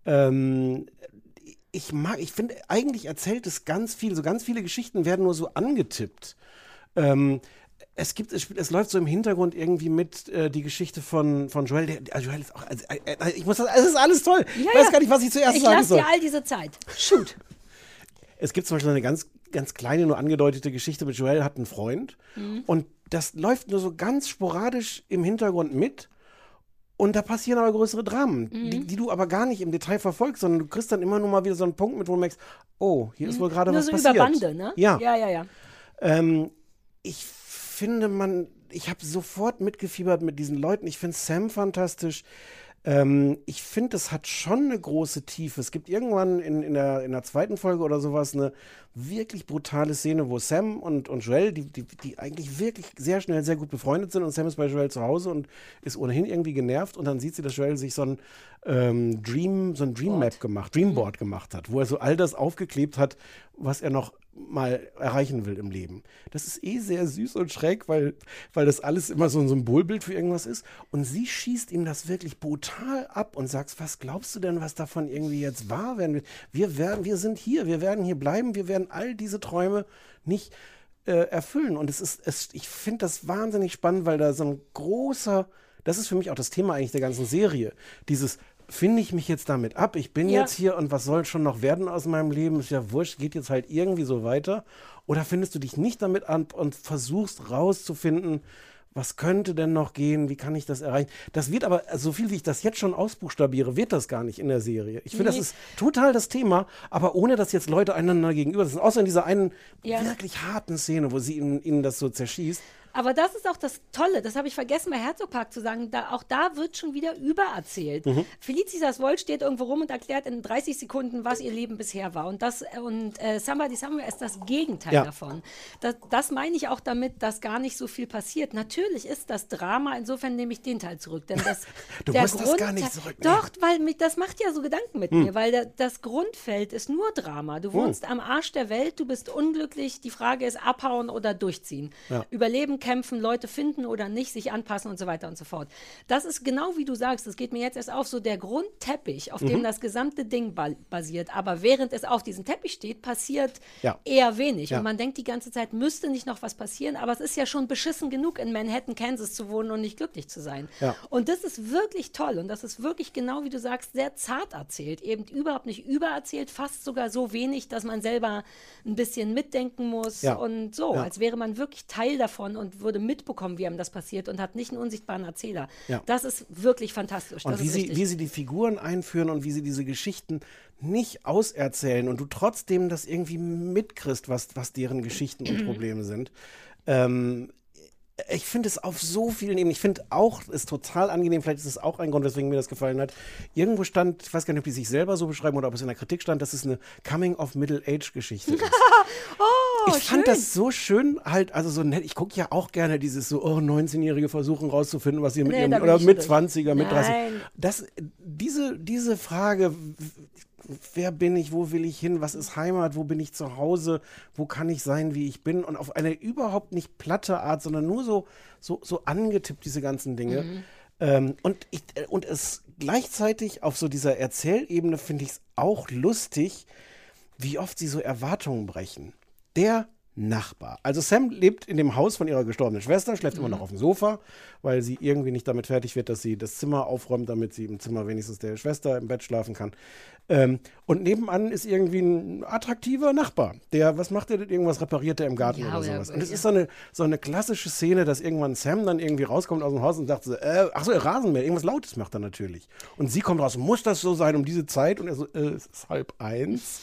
Ähm, ich mag, ich finde, eigentlich erzählt es ganz viel. So ganz viele Geschichten werden nur so angetippt. Ähm, Es gibt, es, es läuft so im Hintergrund irgendwie mit äh, die Geschichte von, von Joel. Der, also Joel ist auch, also, äh, äh, ich muss das, es ist alles toll. Ja, ich weiß ja. gar nicht, was ich zuerst Ich sagen lasse soll. dir all diese Zeit. Shoot. Es gibt zum Beispiel eine ganz, ganz kleine, nur angedeutete Geschichte mit Joel hat einen Freund. Mhm. Und das läuft nur so ganz sporadisch im Hintergrund mit. Und da passieren aber größere Dramen, Mhm. die, die du aber gar nicht im Detail verfolgst, sondern du kriegst dann immer nur mal wieder so einen Punkt mit, wo du merkst, oh, hier ist wohl gerade Nur was so passiert. über Bande, ne? Ja. Ja, ja, ja. Ähm, ich finde, man, ich habe sofort mitgefiebert mit diesen Leuten. Ich finde Sam fantastisch. Ähm, ich finde, es hat schon eine große Tiefe. Es gibt irgendwann in, in, der, in der zweiten Folge oder sowas eine wirklich brutale Szene, wo Sam und, und Joel, die, die, die eigentlich wirklich sehr schnell sehr gut befreundet sind und Sam ist bei Joel zu Hause und ist ohnehin irgendwie genervt und dann sieht sie, dass Joel sich so ein ähm, Dream, so ein Dream Map gemacht, Dreamboard gemacht hat, wo er so all das aufgeklebt hat, was er noch mal erreichen will im Leben. Das ist eh sehr süß und schräg, weil, weil das alles immer so ein Symbolbild für irgendwas ist. Und sie schießt ihm das wirklich brutal ab und sagt, was glaubst du denn, was davon irgendwie jetzt wahr werden wird? Wir werden, wir sind hier, wir werden hier bleiben, wir werden all diese Träume nicht äh, erfüllen. Und es ist, es, ich finde das wahnsinnig spannend, weil da so ein großer, das ist für mich auch das Thema eigentlich der ganzen Serie, dieses finde ich mich jetzt damit ab? Ich bin Ja. jetzt hier und was soll schon noch werden aus meinem Leben? Ist ja wurscht, geht jetzt halt irgendwie so weiter. Oder findest du dich nicht damit an und versuchst rauszufinden, was könnte denn noch gehen? Wie kann ich das erreichen? Das wird aber, so viel wie ich das jetzt schon ausbuchstabiere, wird das gar nicht in der Serie. Ich finde, Nee. das ist total das Thema, aber ohne, dass jetzt Leute einander gegenüber sind. Außer in dieser einen Ja. wirklich harten Szene, wo sie ihnen, ihnen das so zerschießt. Aber das ist auch das Tolle, das habe ich vergessen bei Herzogpark zu sagen, da, auch da wird schon wieder übererzählt. Mhm. Felicitas Woll steht irgendwo rum und erklärt in dreißig Sekunden, was ihr Leben bisher war. Und, das, und äh, Somebody Somewhere ist das Gegenteil Ja. davon. Das, das meine ich auch damit, dass gar nicht so viel passiert. Natürlich ist das Drama, insofern nehme ich den Teil zurück. Denn das, Du der musst das gar nicht zurücknehmen. Doch, weil mich, das macht ja so Gedanken mit Hm. mir, weil der, das Grundfeld ist nur Drama. Du wohnst am Arsch der Welt, du bist unglücklich, die Frage ist abhauen oder durchziehen. Ja. Überleben, kämpfen, Leute finden oder nicht, sich anpassen und so weiter und so fort. Das ist genau wie du sagst, das geht mir jetzt erst auf, so der Grundteppich, auf dem das gesamte Ding ba basiert. Aber während es auf diesem Teppich steht, passiert Ja. eher wenig. Ja. Und man denkt die ganze Zeit, müsste nicht noch was passieren, aber es ist ja schon beschissen genug, in Manhattan, Kansas zu wohnen und nicht glücklich zu sein. Ja. Und das ist wirklich toll und das ist wirklich genau wie du sagst, sehr zart erzählt, eben überhaupt nicht übererzählt, fast sogar so wenig, dass man selber ein bisschen mitdenken muss Ja. und so, Ja. als wäre man wirklich Teil davon und würde mitbekommen, wie einem das passiert und hat nicht einen unsichtbaren Erzähler. Ja. Das ist wirklich fantastisch. Und das wie ist sie, richtig. wie sie die Figuren einführen und wie sie diese Geschichten nicht auserzählen und du trotzdem das irgendwie mitkriegst, was, was deren Geschichten und Probleme sind. Ähm, ich finde es auf so vielen Ebenen, ich finde auch, es ist total angenehm, vielleicht ist es auch ein Grund, weswegen mir das gefallen hat. Irgendwo stand, ich weiß gar nicht, ob die sich selber so beschreiben oder ob es in der Kritik stand, dass es eine Coming-of-Middle-Age-Geschichte ist. Oh, Ich fand schön. das so schön, halt, also so nett. Ich gucke ja auch gerne dieses so, oh, neunzehnjährige versuchen rauszufinden, was sie mit Nee, ihrem, da bin oder ich mit durch. zwanziger, mit dreißig. Nein. Das, diese, diese Frage, w- wer bin ich, wo will ich hin, was ist Heimat, wo bin ich zu Hause, wo kann ich sein, wie ich bin und auf eine überhaupt nicht platte Art, sondern nur so, so, so angetippt, diese ganzen Dinge. Mhm. Ähm, und, ich, äh, und es gleichzeitig auf so dieser Erzählebene finde ich es auch lustig, wie oft sie so Erwartungen brechen. Der Nachbar. Also Sam lebt in dem Haus von ihrer gestorbenen Schwester, schläft immer noch auf dem Sofa, weil sie irgendwie nicht damit fertig wird, dass sie das Zimmer aufräumt, damit sie im Zimmer wenigstens der Schwester im Bett schlafen kann. Ähm, und nebenan ist irgendwie ein attraktiver Nachbar, der, was macht der denn? Irgendwas repariert er im Garten Ja, oder oder- sowas. Und es ja. ist so eine, so eine klassische Szene, dass irgendwann Sam dann irgendwie rauskommt aus dem Haus und sagt so, äh, ach so, Rasenmäher, irgendwas Lautes macht er natürlich. Und sie kommt raus, muss das so sein um diese Zeit? Und er so, äh, es ist halb eins.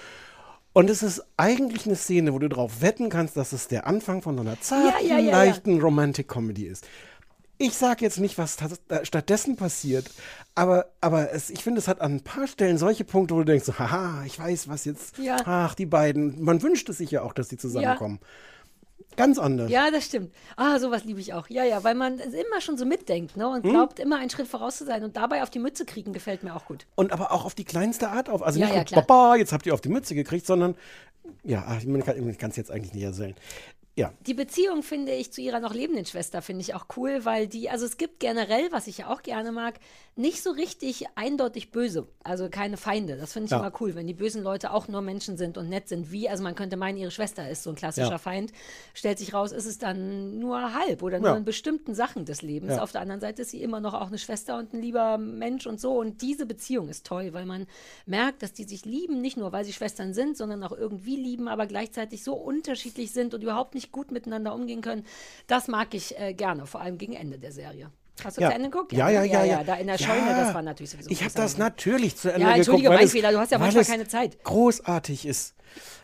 Und es ist eigentlich eine Szene, wo du drauf wetten kannst, dass es der Anfang von so einer zarten, Ja, ja, ja, ja. leichten Romantic-Comedy ist. Ich sage jetzt nicht, was tats- da stattdessen passiert, aber, aber es, ich finde, es hat an ein paar Stellen solche Punkte, wo du denkst, so, haha, ich weiß, was jetzt, Ja. ach, die beiden, man wünscht es sich ja auch, dass die zusammenkommen. Ganz anders. Ja, das stimmt. Ah, sowas liebe ich auch. Ja, ja, weil man immer schon so mitdenkt, ne? Hm? Und glaubt, immer einen Schritt voraus zu sein und dabei auf die Mütze kriegen, gefällt mir auch gut. Und aber auch auf die kleinste Art auf. Also Ja, nicht ja, mit, klar. Papa, jetzt habt ihr auf die Mütze gekriegt, sondern, ja, ach, ich kann es jetzt eigentlich nicht erzählen. Ja. Die Beziehung, finde ich, zu ihrer noch lebenden Schwester finde ich auch cool, weil die, also es gibt generell, was ich ja auch gerne mag, nicht so richtig eindeutig böse, also keine Feinde. Das finde ich Ja. immer cool, wenn die bösen Leute auch nur Menschen sind und nett sind, wie, also man könnte meinen, ihre Schwester ist so ein klassischer Ja. Feind. Stellt sich raus, ist es dann nur halb oder nur Ja. in bestimmten Sachen des Lebens. Ja. Auf der anderen Seite ist sie immer noch auch eine Schwester und ein lieber Mensch und so. Und diese Beziehung ist toll, weil man merkt, dass die sich lieben, nicht nur, weil sie Schwestern sind, sondern auch irgendwie lieben, aber gleichzeitig so unterschiedlich sind und überhaupt nicht gut miteinander umgehen können. Das mag ich äh, gerne, vor allem gegen Ende der Serie. Hast du Ja. zu Ende geguckt? Ja, ja, ja, ja. Da in der Ja. Scheune, das war natürlich sowieso Ich habe großartig. das natürlich zu Ende Ja, entschuldige, geguckt, weil mein es- Fehler, du hast ja weil manchmal es keine Zeit. großartig ist.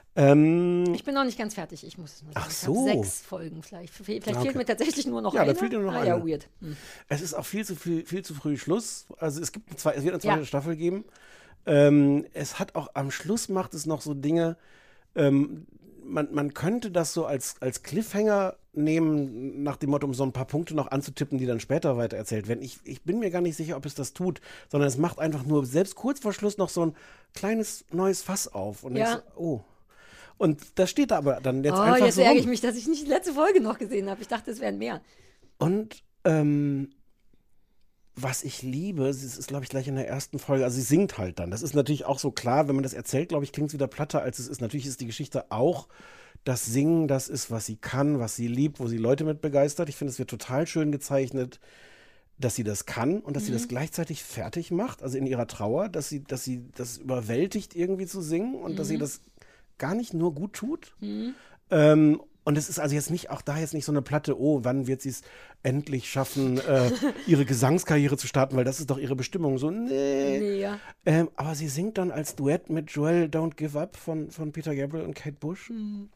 Ähm, Ich bin noch nicht ganz fertig, ich muss es nur sagen. Ach Ich hab so. sechs Folgen vielleicht. Vielleicht Okay. fehlt mir tatsächlich nur noch Ja, da eine. fehlt dir nur noch ah, ja, eine. weird. Hm. Es ist auch viel zu viel, viel zu früh Schluss. Also es gibt eine zwei, es wird eine zweite Ja. Staffel geben. Ähm, es hat auch am Schluss macht es noch so Dinge. Ähm, man, man könnte das so als, als Cliffhanger nehmen, nach dem Motto, um so ein paar Punkte noch anzutippen, die dann später weiter erzählt werden. Ich, ich bin mir gar nicht sicher, ob es das tut, sondern es macht einfach nur selbst kurz vor Schluss noch so ein kleines neues Fass auf. Und Ja. ich so, oh. Und das steht da aber dann jetzt Oh, einfach jetzt so ärgere rum. ich mich, dass ich nicht die letzte Folge noch gesehen habe. Ich dachte, es wären mehr. Und ähm, was ich liebe, sie ist, glaube ich, gleich in der ersten Folge, also sie singt halt dann. Das ist natürlich auch so klar, wenn man das erzählt, glaube ich, klingt es wieder platter, als es ist. Natürlich ist die Geschichte auch das Singen, das ist, was sie kann, was sie liebt, wo sie Leute mit begeistert. Ich finde, es wird total schön gezeichnet, dass sie das kann und dass sie das gleichzeitig fertig macht, also in ihrer Trauer, dass sie, dass sie das überwältigt, irgendwie zu singen und dass sie das gar nicht nur gut tut. Ähm, und es ist also jetzt nicht, auch da jetzt nicht so eine Platte, oh, wann wird sie es endlich schaffen, äh, ihre Gesangskarriere zu starten, weil das ist doch ihre Bestimmung. So, nee. Nee, ja. Ähm, aber sie singt dann als Duett mit Joel Don't Give Up von, von Peter Gabriel und Kate Bush.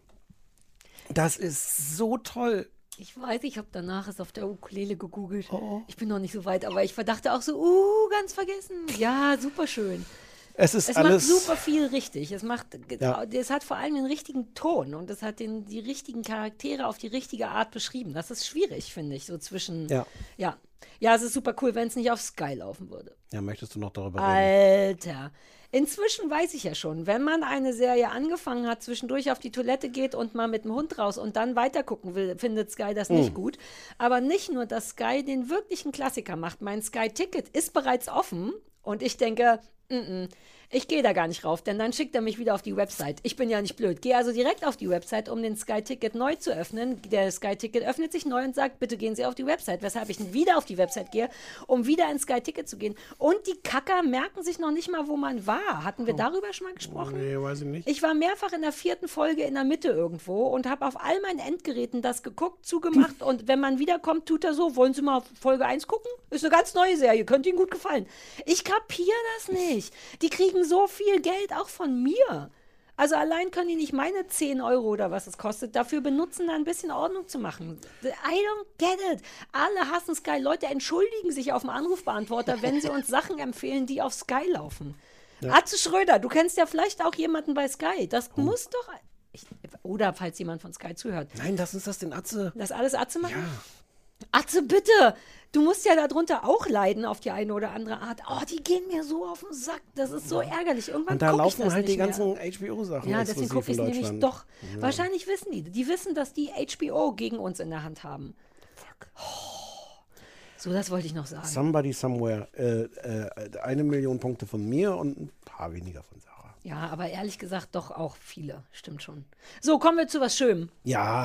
Das ist so toll. Ich weiß, ich habe danach es auf der Ukulele gegoogelt. Oh. Ich bin noch nicht so weit, aber ich verdachte auch so, uh, ganz vergessen. Ja, super schön. Es ist Es alles. macht super viel richtig. Es macht, Ja. es hat vor allem den richtigen Ton und es hat den, die richtigen Charaktere auf die richtige Art beschrieben. Das ist schwierig, finde ich, so zwischen. Ja. Ja, ja, es ist super cool, wenn es nicht auf Sky laufen würde. Ja, möchtest du noch darüber reden? Alter. Inzwischen weiß ich ja schon, wenn man eine Serie angefangen hat, zwischendurch auf die Toilette geht und mal mit dem Hund raus und dann weitergucken will, findet Sky das nicht gut. Aber nicht nur, dass Sky den wirklichen Klassiker macht. Mein Sky-Ticket ist bereits offen und ich denke, mm -mm, ich gehe da gar nicht rauf, denn dann schickt er mich wieder auf die Website. Ich bin ja nicht blöd. Gehe also direkt auf die Website, um den Sky-Ticket neu zu öffnen. Der Sky-Ticket öffnet sich neu und sagt, bitte gehen Sie auf die Website. Weshalb ich wieder auf die Website gehe, um wieder ins Sky-Ticket zu gehen. Und die Kacker merken sich noch nicht mal, wo man war. Hatten wir darüber schon mal gesprochen? Nee, weiß ich nicht. Ich war mehrfach in der vierten Folge in der Mitte irgendwo und habe auf all meinen Endgeräten das geguckt, zugemacht und wenn man wiederkommt, tut er so, wollen Sie mal Folge eins gucken? Ist eine ganz neue Serie, könnte Ihnen gut gefallen. Ich kapiere das nicht. Die kriegen so viel Geld auch von mir. Also allein können die nicht meine zehn Euro oder was es kostet, dafür benutzen, da ein bisschen Ordnung zu machen. I don't get it. Alle hassen Sky. Leute entschuldigen sich auf dem Anrufbeantworter, wenn sie uns Sachen empfehlen, die auf Sky laufen. Ja. Atze Schröder, du kennst ja vielleicht auch jemanden bei Sky. Das oh. muss doch... Ich, oder falls jemand von Sky zuhört. Nein, lass uns das den Atze. Lass alles Atze machen? Ja. Atze, bitte! Du musst ja darunter auch leiden auf die eine oder andere Art. Oh, die gehen mir so auf den Sack. Das ist so ärgerlich. Irgendwann Und da laufen ich das halt die nicht mehr. ganzen H B O-Sachen. Ja, deswegen gucke ich es nämlich doch. Ja. Wahrscheinlich wissen die. Die wissen, dass die H B O gegen uns in der Hand haben. Fuck. Oh. So, das wollte ich noch sagen. Somebody Somewhere. Äh, äh, eine Million Punkte von mir und ein paar weniger von Sarah. Ja, aber ehrlich gesagt doch auch viele. Stimmt schon. So, kommen wir zu was Schönem. Ja.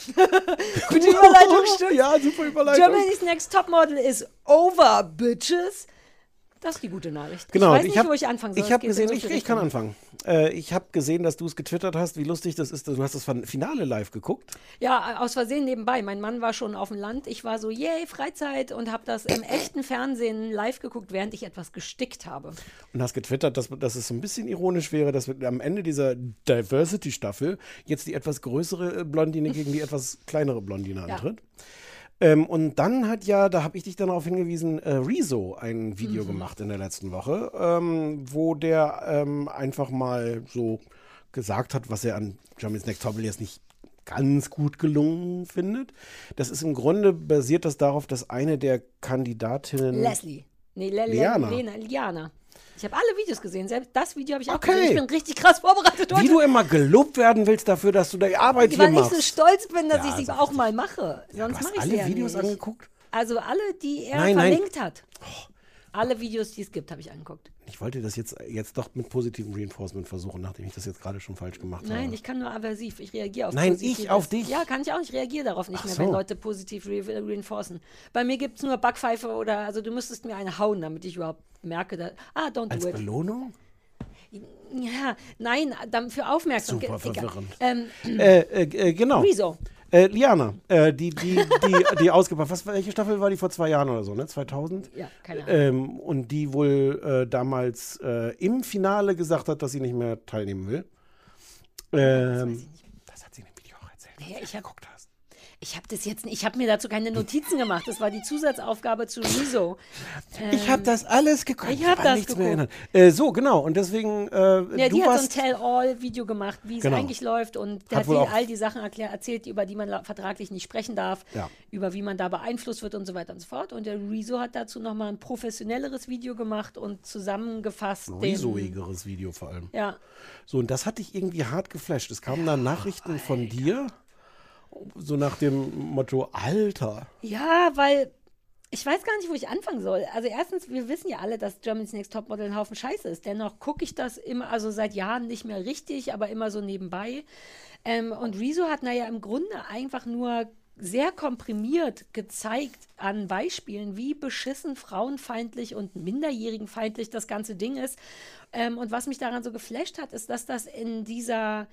Gute Überleitung, stimmt. Ja, super Überleitung. Germany's Next Topmodel is over, bitches. Das ist die gute Nachricht. Genau, ich weiß nicht, ich hab, wo ich anfangen soll. Ich habe gesehen, so ich, ich kann anfangen. Äh, ich habe gesehen, dass du es getwittert hast, wie lustig das ist. Du hast das Finale live geguckt. Ja, aus Versehen nebenbei. Mein Mann war schon auf dem Land. Ich war so, yay, Freizeit und habe das im echten Fernsehen live geguckt, während ich etwas gestickt habe. Und hast getwittert, dass, dass es so ein bisschen ironisch wäre, dass wir am Ende dieser Diversity-Staffel jetzt die etwas größere Blondine gegen die etwas kleinere Blondine Ja. antritt. Ähm, und dann hat ja, da habe ich dich dann darauf hingewiesen, äh, Rezo ein Video mhm. gemacht in der letzten Woche, ähm, wo der ähm, einfach mal so gesagt hat, was er an Germany's Next Topmodel jetzt nicht ganz gut gelungen findet. Das ist im Grunde basiert das darauf, dass eine der Kandidatinnen... Leslie. Nee, Le Liana. Le Lena, Liana. Ich habe alle Videos gesehen. Selbst das Video habe ich auch Okay. gesehen. Ich bin richtig krass vorbereitet heute. Wie du immer gelobt werden willst dafür, dass du die Arbeit hier Weil ich machst. so stolz bin, dass Ja, ich sie sag auch ich. mal mache. Ja, Sonst du mache hast ich sie alle ja Videos nicht. angeguckt? Also alle, die er Nein, nein. verlinkt hat. Alle Videos, die es gibt, habe ich angeguckt. Ich wollte das jetzt, jetzt doch mit positivem Reinforcement versuchen, nachdem ich das jetzt gerade schon falsch gemacht habe. Nein, ich kann nur aversiv. Ich reagiere auf Nein, Positives. ich auf dich. Ja, kann ich auch. Ich reagiere darauf nicht Ach mehr, so. wenn Leute positiv re reinforcen. Bei mir gibt es nur Backpfeife oder, also du müsstest mir eine hauen, damit ich überhaupt merke, dass, ah, don't Als do it. Belohnung? Ja, nein, dann für Aufmerksamkeit. Super Egal. verwirrend. Ähm, Äh, äh, äh, genau. Rezo. Äh, Liana, äh, die, die, die, die ausgebracht. Was, welche Staffel war die vor zwei Jahren oder so, ne? zweitausend? Ja, keine Ahnung. Ähm, und die wohl äh, damals äh, im Finale gesagt hat, dass sie nicht mehr teilnehmen will. Ähm, das weiß ich nicht. Das hat sie in dem Video auch erzählt, Naja, als ich du hab- geguckt hast. Ich habe das jetzt nicht, ich habe mir dazu keine Notizen gemacht. Das war die Zusatzaufgabe zu Rezo. Ähm, ich habe das alles geguckt. Ich habe das nichts geguckt. mehr erinnern. Äh, so, genau. Und deswegen, äh, Ja, du die hat warst... so ein Tell-All-Video gemacht, wie es Genau. eigentlich läuft. Und der Hat hat wohl die, auch- all die Sachen erklär, erzählt, über die man la- vertraglich nicht sprechen darf, Ja. über wie man da beeinflusst wird und so weiter und so fort. Und der Rezo hat dazu nochmal ein professionelleres Video gemacht und zusammengefasst. Ein den- risoigeres Video vor allem. Ja. So, und das hat dich irgendwie hart geflasht. Es kamen dann Nachrichten von dir, so nach dem Motto, Alter. Ja, weil ich weiß gar nicht, wo ich anfangen soll. Also erstens, wir wissen ja alle, dass Germany's Next Topmodel ein Haufen Scheiße ist. Dennoch gucke ich das immer, also seit Jahren nicht mehr richtig, aber immer so nebenbei. Ähm, und Rezo hat naja im Grunde einfach nur sehr komprimiert gezeigt an Beispielen, wie beschissen frauenfeindlich und minderjährigenfeindlich das ganze Ding ist. Ähm, und was mich daran so geflasht hat, ist, dass das in dieser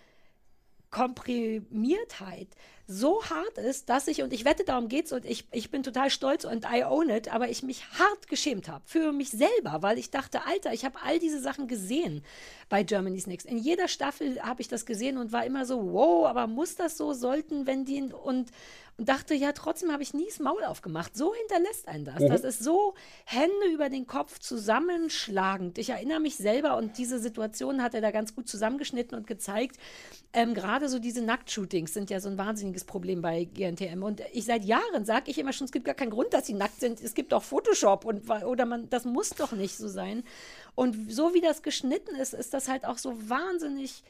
Komprimiertheit so hart ist, dass ich, und ich wette, darum geht's, und ich, ich bin total stolz und I own it, aber ich mich hart geschämt habe für mich selber, weil ich dachte, Alter, ich habe all diese Sachen gesehen bei Germany's Next. In jeder Staffel habe ich das gesehen und war immer so, wow, aber muss das so, sollten, wenn die, und, und dachte, ja, trotzdem habe ich nie das Maul aufgemacht. So hinterlässt einen das. Mhm. Das ist so Hände über den Kopf zusammenschlagend. Ich erinnere mich selber, und diese Situation hat er da ganz gut zusammengeschnitten und gezeigt. Ähm, gerade so diese Nacktshootings sind ja so ein wahnsinniges Problem bei G N T M. Und ich seit Jahren sage ich immer schon, es gibt gar keinen Grund, dass sie nackt sind. Es gibt auch Photoshop und oder man, das muss doch nicht so sein. Und so wie das geschnitten ist, ist das halt auch so wahnsinnig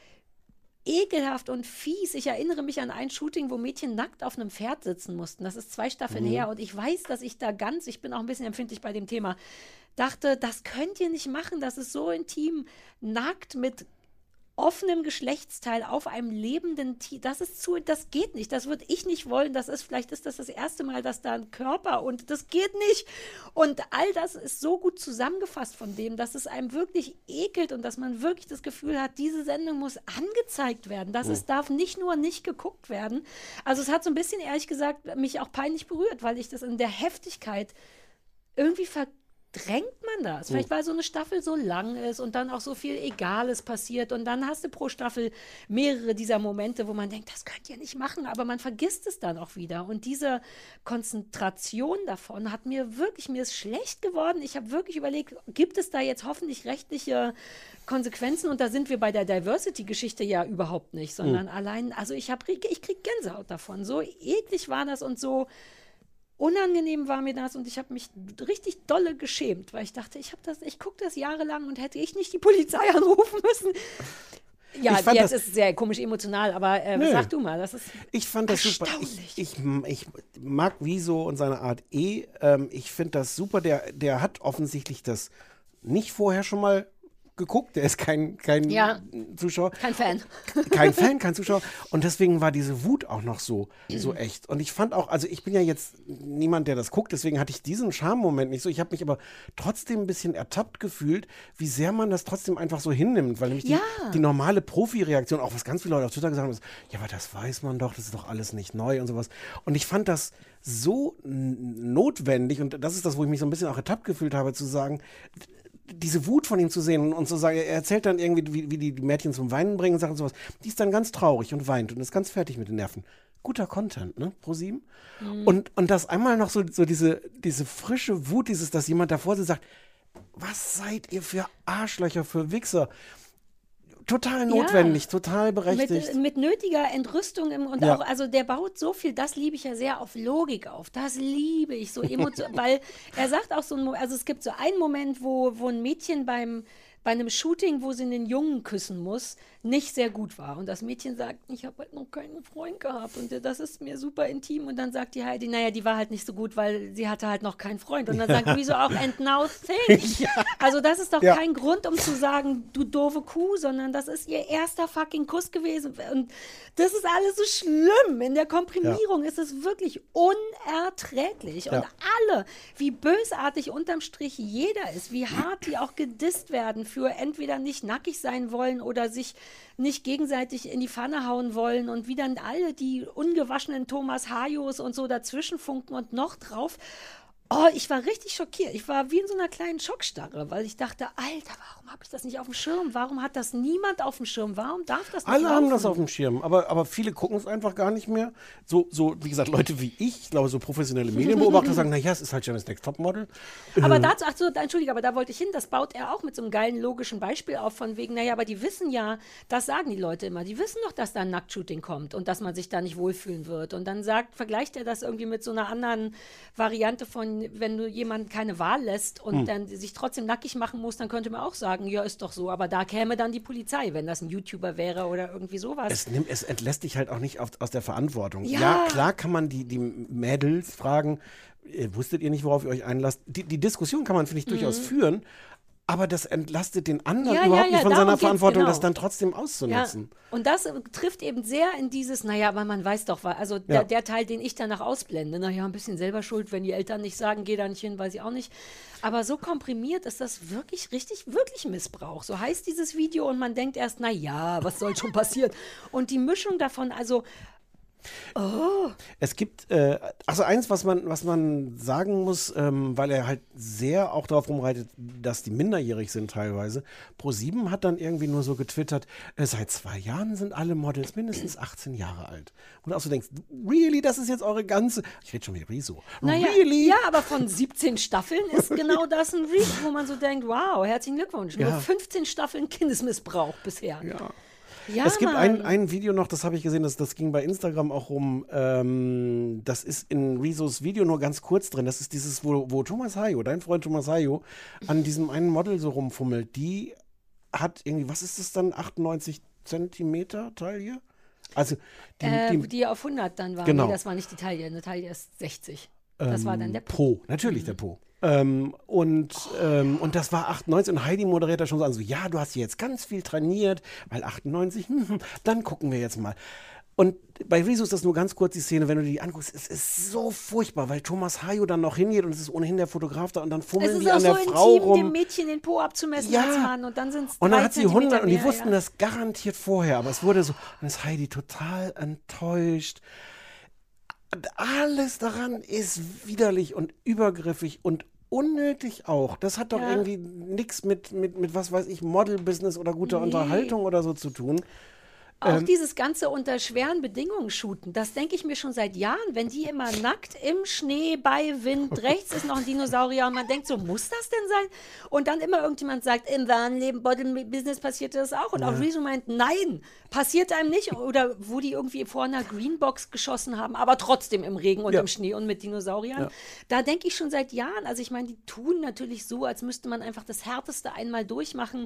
ekelhaft und fies. Ich erinnere mich an ein Shooting, wo Mädchen nackt auf einem Pferd sitzen mussten. Das ist zwei Staffeln Mhm. her. Und ich weiß, dass ich da ganz, ich bin auch ein bisschen empfindlich bei dem Thema, dachte, das könnt ihr nicht machen. Das ist so intim, nackt mit offenem Geschlechtsteil auf einem lebenden Tier. Das ist zu, das geht nicht. Das würde ich nicht wollen. Das ist, vielleicht ist das das erste Mal, dass da ein Körper, und das geht nicht. Und all das ist so gut zusammengefasst von dem, dass es einem wirklich ekelt und dass man wirklich das Gefühl hat, diese Sendung muss angezeigt werden. Das Oh. es darf nicht nur nicht geguckt werden. Also es hat so ein bisschen, ehrlich gesagt, mich auch peinlich berührt, weil ich das in der Heftigkeit irgendwie ver drängt man das? Vielleicht, weil so eine Staffel so lang ist und dann auch so viel Egales passiert und dann hast du pro Staffel mehrere dieser Momente, wo man denkt, das könnt ihr nicht machen, aber man vergisst es dann auch wieder. Und diese Konzentration davon hat mir wirklich, mir ist schlecht geworden. Ich habe wirklich überlegt, gibt es da jetzt hoffentlich rechtliche Konsequenzen? Und da sind wir bei der Diversity-Geschichte ja überhaupt nicht, sondern Hm. allein, also ich habe, ich kriege Gänsehaut davon. So eklig war das und so unangenehm war mir das, und ich habe mich richtig dolle geschämt, weil ich dachte, ich habe das, ich gucke das jahrelang und hätte ich nicht die Polizei anrufen müssen. Ja, Ich fand jetzt das- ist es sehr komisch emotional, aber äh, Nö. sag du mal, das ist Ich fand das super. Ich, ich, ich mag Rezo und seine Art eh. Ähm, ich finde das super. Der, der hat offensichtlich das nicht vorher schon mal geguckt. Der ist kein, kein Ja. Zuschauer. kein Fan. Kein Fan, kein Zuschauer. Und deswegen war diese Wut auch noch so, so echt. Und ich fand auch, also ich bin ja jetzt niemand, der das guckt, deswegen hatte ich diesen Charme-Moment nicht so. Ich habe mich aber trotzdem ein bisschen ertappt gefühlt, wie sehr man das trotzdem einfach so hinnimmt. Weil nämlich die, Ja. die normale Profi-Reaktion, auch was ganz viele Leute auf Twitter gesagt haben, ist, ja, aber das weiß man doch, das ist doch alles nicht neu und sowas. Und ich fand das so n- notwendig, und das ist das, wo ich mich so ein bisschen auch ertappt gefühlt habe, zu sagen, diese Wut von ihm zu sehen und zu sagen, er erzählt dann irgendwie, wie, wie die die Mädchen zum Weinen bringen und Sachen und sowas. Die ist dann ganz traurig und weint und ist ganz fertig mit den Nerven. Guter Content, ne, ProSieben? Mhm. Und, und das einmal noch so, so diese, diese frische Wut, dieses, dass jemand davor sitzt und sagt, was seid ihr für Arschlöcher, für Wichser? Total notwendig, Ja. total berechtigt. Mit, mit nötiger Entrüstung im, und Ja. auch, also der baut so viel, das liebe ich ja sehr, auf Logik auf. Das liebe ich so emotional, weil er sagt auch so, ein Mo- also es gibt so einen Moment, wo, wo ein Mädchen beim, bei einem Shooting, wo sie einen Jungen küssen muss, nicht sehr gut war. Und das Mädchen sagt, ich habe halt noch keinen Freund gehabt und das ist mir super intim. Und dann sagt die Heidi, naja, die war halt nicht so gut, weil sie hatte halt noch keinen Freund. Und dann sagt Rezo auch, and now think. Also das ist doch Ja. kein Grund, um zu sagen, du doofe Kuh, sondern das ist ihr erster fucking Kuss gewesen. Und das ist alles so schlimm. In der Komprimierung ist es wirklich unerträglich. Und Ja. alle, wie bösartig unterm Strich jeder ist, wie hart die auch gedisst werden für entweder nicht nackig sein wollen oder sich nicht gegenseitig in die Pfanne hauen wollen, und wie dann alle die ungewaschenen Thomas Hajos und so dazwischen funken und noch drauf. Oh, ich war richtig schockiert. Ich war wie in so einer kleinen Schockstarre, weil ich dachte, Alter, warum habe ich das nicht auf dem Schirm? Warum hat das niemand auf dem Schirm? Warum darf das nicht Alle laufen? haben das auf dem Schirm, aber, aber viele gucken es einfach gar nicht mehr. So, so, wie gesagt, Leute wie ich, ich glaube, so professionelle Medienbeobachter sagen, naja, es ist halt Germany's Next Topmodel. Aber Ähm, dazu, ach so, entschuldige, aber da wollte ich hin, das baut er auch mit so einem geilen logischen Beispiel auf, von wegen, naja, aber die wissen ja, das sagen die Leute immer, die wissen doch, dass da ein Nacktshooting kommt und dass man sich da nicht wohlfühlen wird. Und dann sagt, vergleicht er das irgendwie mit so einer anderen Variante von, wenn du jemanden keine Wahl lässt und Hm. dann sich trotzdem nackig machen muss, dann könnte man auch sagen, ja, ist doch so, aber da käme dann die Polizei, wenn das ein YouTuber wäre oder irgendwie sowas. Es, nimmt, es entlässt dich halt auch nicht auf, aus der Verantwortung. Ja. Ja, klar kann man die, die Mädels fragen, äh, wusstet ihr nicht, worauf ihr euch einlasst? Die, die Diskussion kann man, finde ich, durchaus Mhm. führen, aber das entlastet den anderen Ja, überhaupt ja, nicht ja, von darum seiner geht's, Verantwortung, genau. das dann trotzdem auszunutzen. Ja, und das äh, trifft eben sehr in dieses, naja, aber man weiß doch, wa- also Ja. der, der Teil, den ich danach ausblende, naja, ein bisschen selber schuld, wenn die Eltern nicht sagen, geh da nicht hin, weiß ich auch nicht. Aber so komprimiert ist das wirklich, richtig, wirklich Missbrauch. So heißt dieses Video und man denkt erst, naja, was soll schon passieren? Und die Mischung davon, also, oh. Es gibt, äh, also eins, was man, was man sagen muss, ähm, weil er halt sehr auch darauf rumreitet, dass die minderjährig sind teilweise. ProSieben hat dann irgendwie nur so getwittert, äh, seit zwei Jahren sind alle Models mindestens achtzehn Jahre alt. Und du auch so denkst, really, das ist jetzt eure ganze, ich rede schon mit Riso, Naja, really? ja, aber von siebzehn Staffeln ist genau das ein Reach, wo man so denkt, wow, herzlichen Glückwunsch. Nur Ja. fünfzehn Staffeln Kindesmissbrauch bisher. Ja. Ja, es gibt Mann. ein, ein Video noch, das habe ich gesehen, das, das ging bei Instagram auch rum. Ähm, das ist in Rezos Video nur ganz kurz drin. Das ist dieses, wo, wo Thomas Hayo, dein Freund Thomas Hayo, an diesem einen Model so rumfummelt. Die hat irgendwie, was ist das dann, achtundneunzig Zentimeter Taille? Also die, äh, die, die auf hundert dann war. Genau. Nee, das war nicht die Taille. Eine Taille ist sechzig. Das war dann der Po. Po, natürlich der Po. Ähm, und, ähm, und das war achtundneunzig und Heidi moderiert da schon so an, so, ja, du hast hier jetzt ganz viel trainiert, weil achtundneunzig, hm, hm, dann gucken wir jetzt mal. Und bei Rezo ist das nur ganz kurz die Szene, wenn du die anguckst, es ist so furchtbar, weil Thomas Hayo dann noch hingeht und es ist ohnehin der Fotograf da und dann Es fummeln ist die auch an der so Frau intim, rum. dem Mädchen den Po abzumessen Ja. als Mann und dann sind es Und dann hat sie hundert und die wussten das garantiert vorher, aber es wurde so, und dann ist Heidi total enttäuscht. Und alles daran ist widerlich und übergriffig und unnötig auch. Das hat doch Ja. irgendwie nichts mit, mit, mit, was weiß ich, Model-Business oder guter Nee. Unterhaltung oder so zu tun. Auch Ähm, dieses ganze unter schweren Bedingungen shooten, das denke ich mir schon seit Jahren, wenn die immer nackt im Schnee bei Wind, rechts ist noch ein Dinosaurier und man denkt so, muss das denn sein? Und dann immer irgendjemand sagt, im wahren Leben, Model-Business passiert das auch. Und auch Rezo meint, nein, passiert einem nicht. Oder wo die irgendwie vor einer Greenbox geschossen haben, aber trotzdem im Regen und Ja. im Schnee und mit Dinosauriern. Ja. Da denke ich schon seit Jahren, also ich meine, die tun natürlich so, als müsste man einfach das Härteste einmal durchmachen.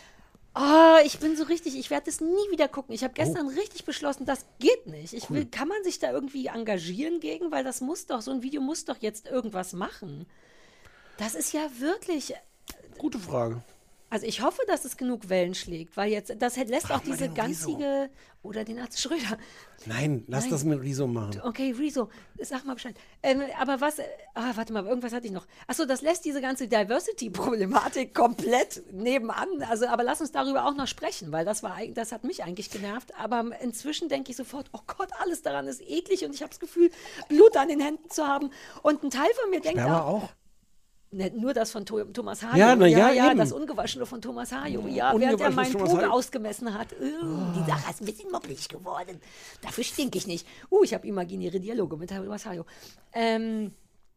Oh, ich bin so richtig, ich werde das nie wieder gucken. Ich habe gestern richtig beschlossen, das geht nicht. Ich will, kann man sich da irgendwie engagieren gegen, weil das muss doch, so ein Video muss doch jetzt irgendwas machen. Das ist ja wirklich, Gute Frage. also ich hoffe, dass es genug Wellen schlägt, weil jetzt, das lässt Frag auch mal diese den Rezo. ganzige, oder den Arzt Schröder. Nein, lass Nein. das mit Rezo machen. Okay, Rezo, sag mal Bescheid. Ähm, aber was, äh, ah, warte mal, irgendwas hatte ich noch. Achso, das lässt diese ganze Diversity-Problematik komplett nebenan. Also, aber lass uns darüber auch noch sprechen, weil das war, eig- das hat mich eigentlich genervt. Aber inzwischen denke ich sofort, oh Gott, alles daran ist eklig und ich habe das Gefühl, Blut an den Händen zu haben. Und ein Teil von mir denkt Sperma auch, auch? Ne, nur das von Tho- Thomas Hayo. Ja, na ja, ja, eben. das Ungewaschene von Thomas Hayo. Ja, während er Ungewaschenes meinen Thomas Po Hayo. ausgemessen hat. Uh, Die Sache ist ein bisschen moppelig geworden. Dafür stinke ich nicht. Uh, ich habe imaginäre Dialoge mit Thomas Hayo. Ähm,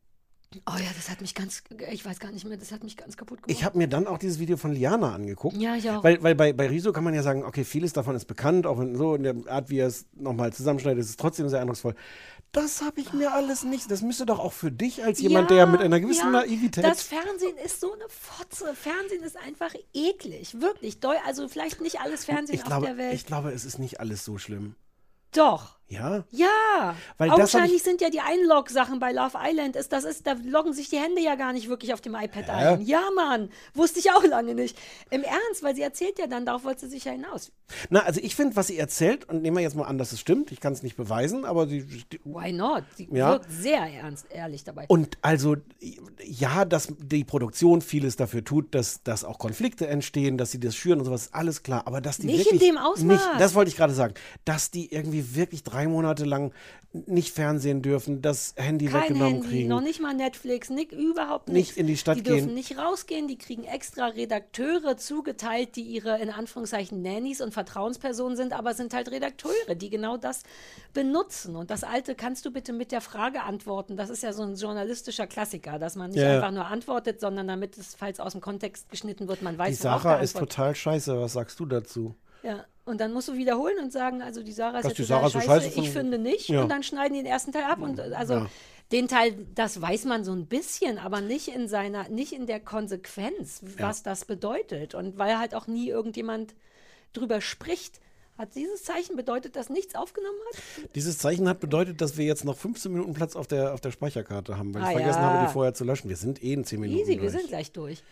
oh ja, das hat mich ganz, ich weiß gar nicht mehr, das hat mich ganz kaputt gemacht. Ich habe mir dann auch dieses Video von Liana angeguckt. Ja, ich auch. Weil, weil bei, bei Rezo kann man ja sagen, okay, vieles davon ist bekannt, auch in, so in der Art, wie er es nochmal zusammenschneidet, ist es trotzdem sehr eindrucksvoll. Das habe ich mir alles nicht. Das müsste doch auch für dich als jemand, Ja, der mit einer gewissen ja, Naivität. Das Fernsehen ist so eine Fotze. Fernsehen ist einfach eklig. Wirklich. Deu- Also vielleicht nicht alles Fernsehen ich, auf glaube, der Welt. ich glaube, es ist nicht alles so schlimm. Doch. Ja? Ja, Weil das hab augenscheinlich ich- sind ja die Einlog-Sachen bei Love Island, ist, das ist, da loggen sich die Hände ja gar nicht wirklich auf dem iPad Hä? ein. Ja, Mann, wusste ich auch lange nicht. Im Ernst, weil sie erzählt ja dann, darauf wollte sie sich ja hinaus. Na, also ich finde, was sie erzählt, und nehmen wir jetzt mal an, dass es stimmt, ich kann es nicht beweisen, aber sie. die- Why not? Sie Ja. wirkt sehr ernst, ehrlich dabei. Und also, ja, dass die Produktion vieles dafür tut, dass, dass auch Konflikte entstehen, dass sie das schüren und sowas, ist alles klar. Aber dass die Nicht wirklich. in dem Ausmaß. Nicht, das wollte ich gerade sagen. Dass die irgendwie wirklich drei drei Monate lang nicht Fernsehen dürfen, das Handy Kein weggenommen Handy, kriegen. noch nicht mal Netflix, nicht, überhaupt nichts. Nicht in die Stadt Die dürfen gehen. nicht rausgehen, die kriegen extra Redakteure zugeteilt, die ihre, in Anführungszeichen, Nannies und Vertrauenspersonen sind, aber sind halt Redakteure, die genau das benutzen. Und das Alte kannst du bitte mit der Frage antworten. Das ist ja so ein journalistischer Klassiker, dass man nicht Ja, ja. einfach nur antwortet, sondern damit es, falls aus dem Kontext geschnitten wird, man weiß, Die worauf Sarah der ist Antwort- total scheiße. Was sagst du dazu? Ja, und dann musst du wiederholen und sagen, also die Sarah ist Dass jetzt die total Sarah so scheiße, scheiße ich von- finde nicht. Ja. Und dann schneiden die den ersten Teil ab. Und also Ja. den Teil, das weiß man so ein bisschen, aber nicht in seiner, nicht in der Konsequenz, was das bedeutet. Und weil halt auch nie irgendjemand drüber spricht. Hat dieses Zeichen bedeutet, dass nichts aufgenommen hat? Dieses Zeichen hat bedeutet, dass wir jetzt noch fünfzehn Minuten Platz auf der, auf der Speicherkarte haben, weil ich Ah, vergessen ja. habe, die vorher zu löschen. Wir sind eh in zehn Minuten Easy, wir durch. sind gleich durch.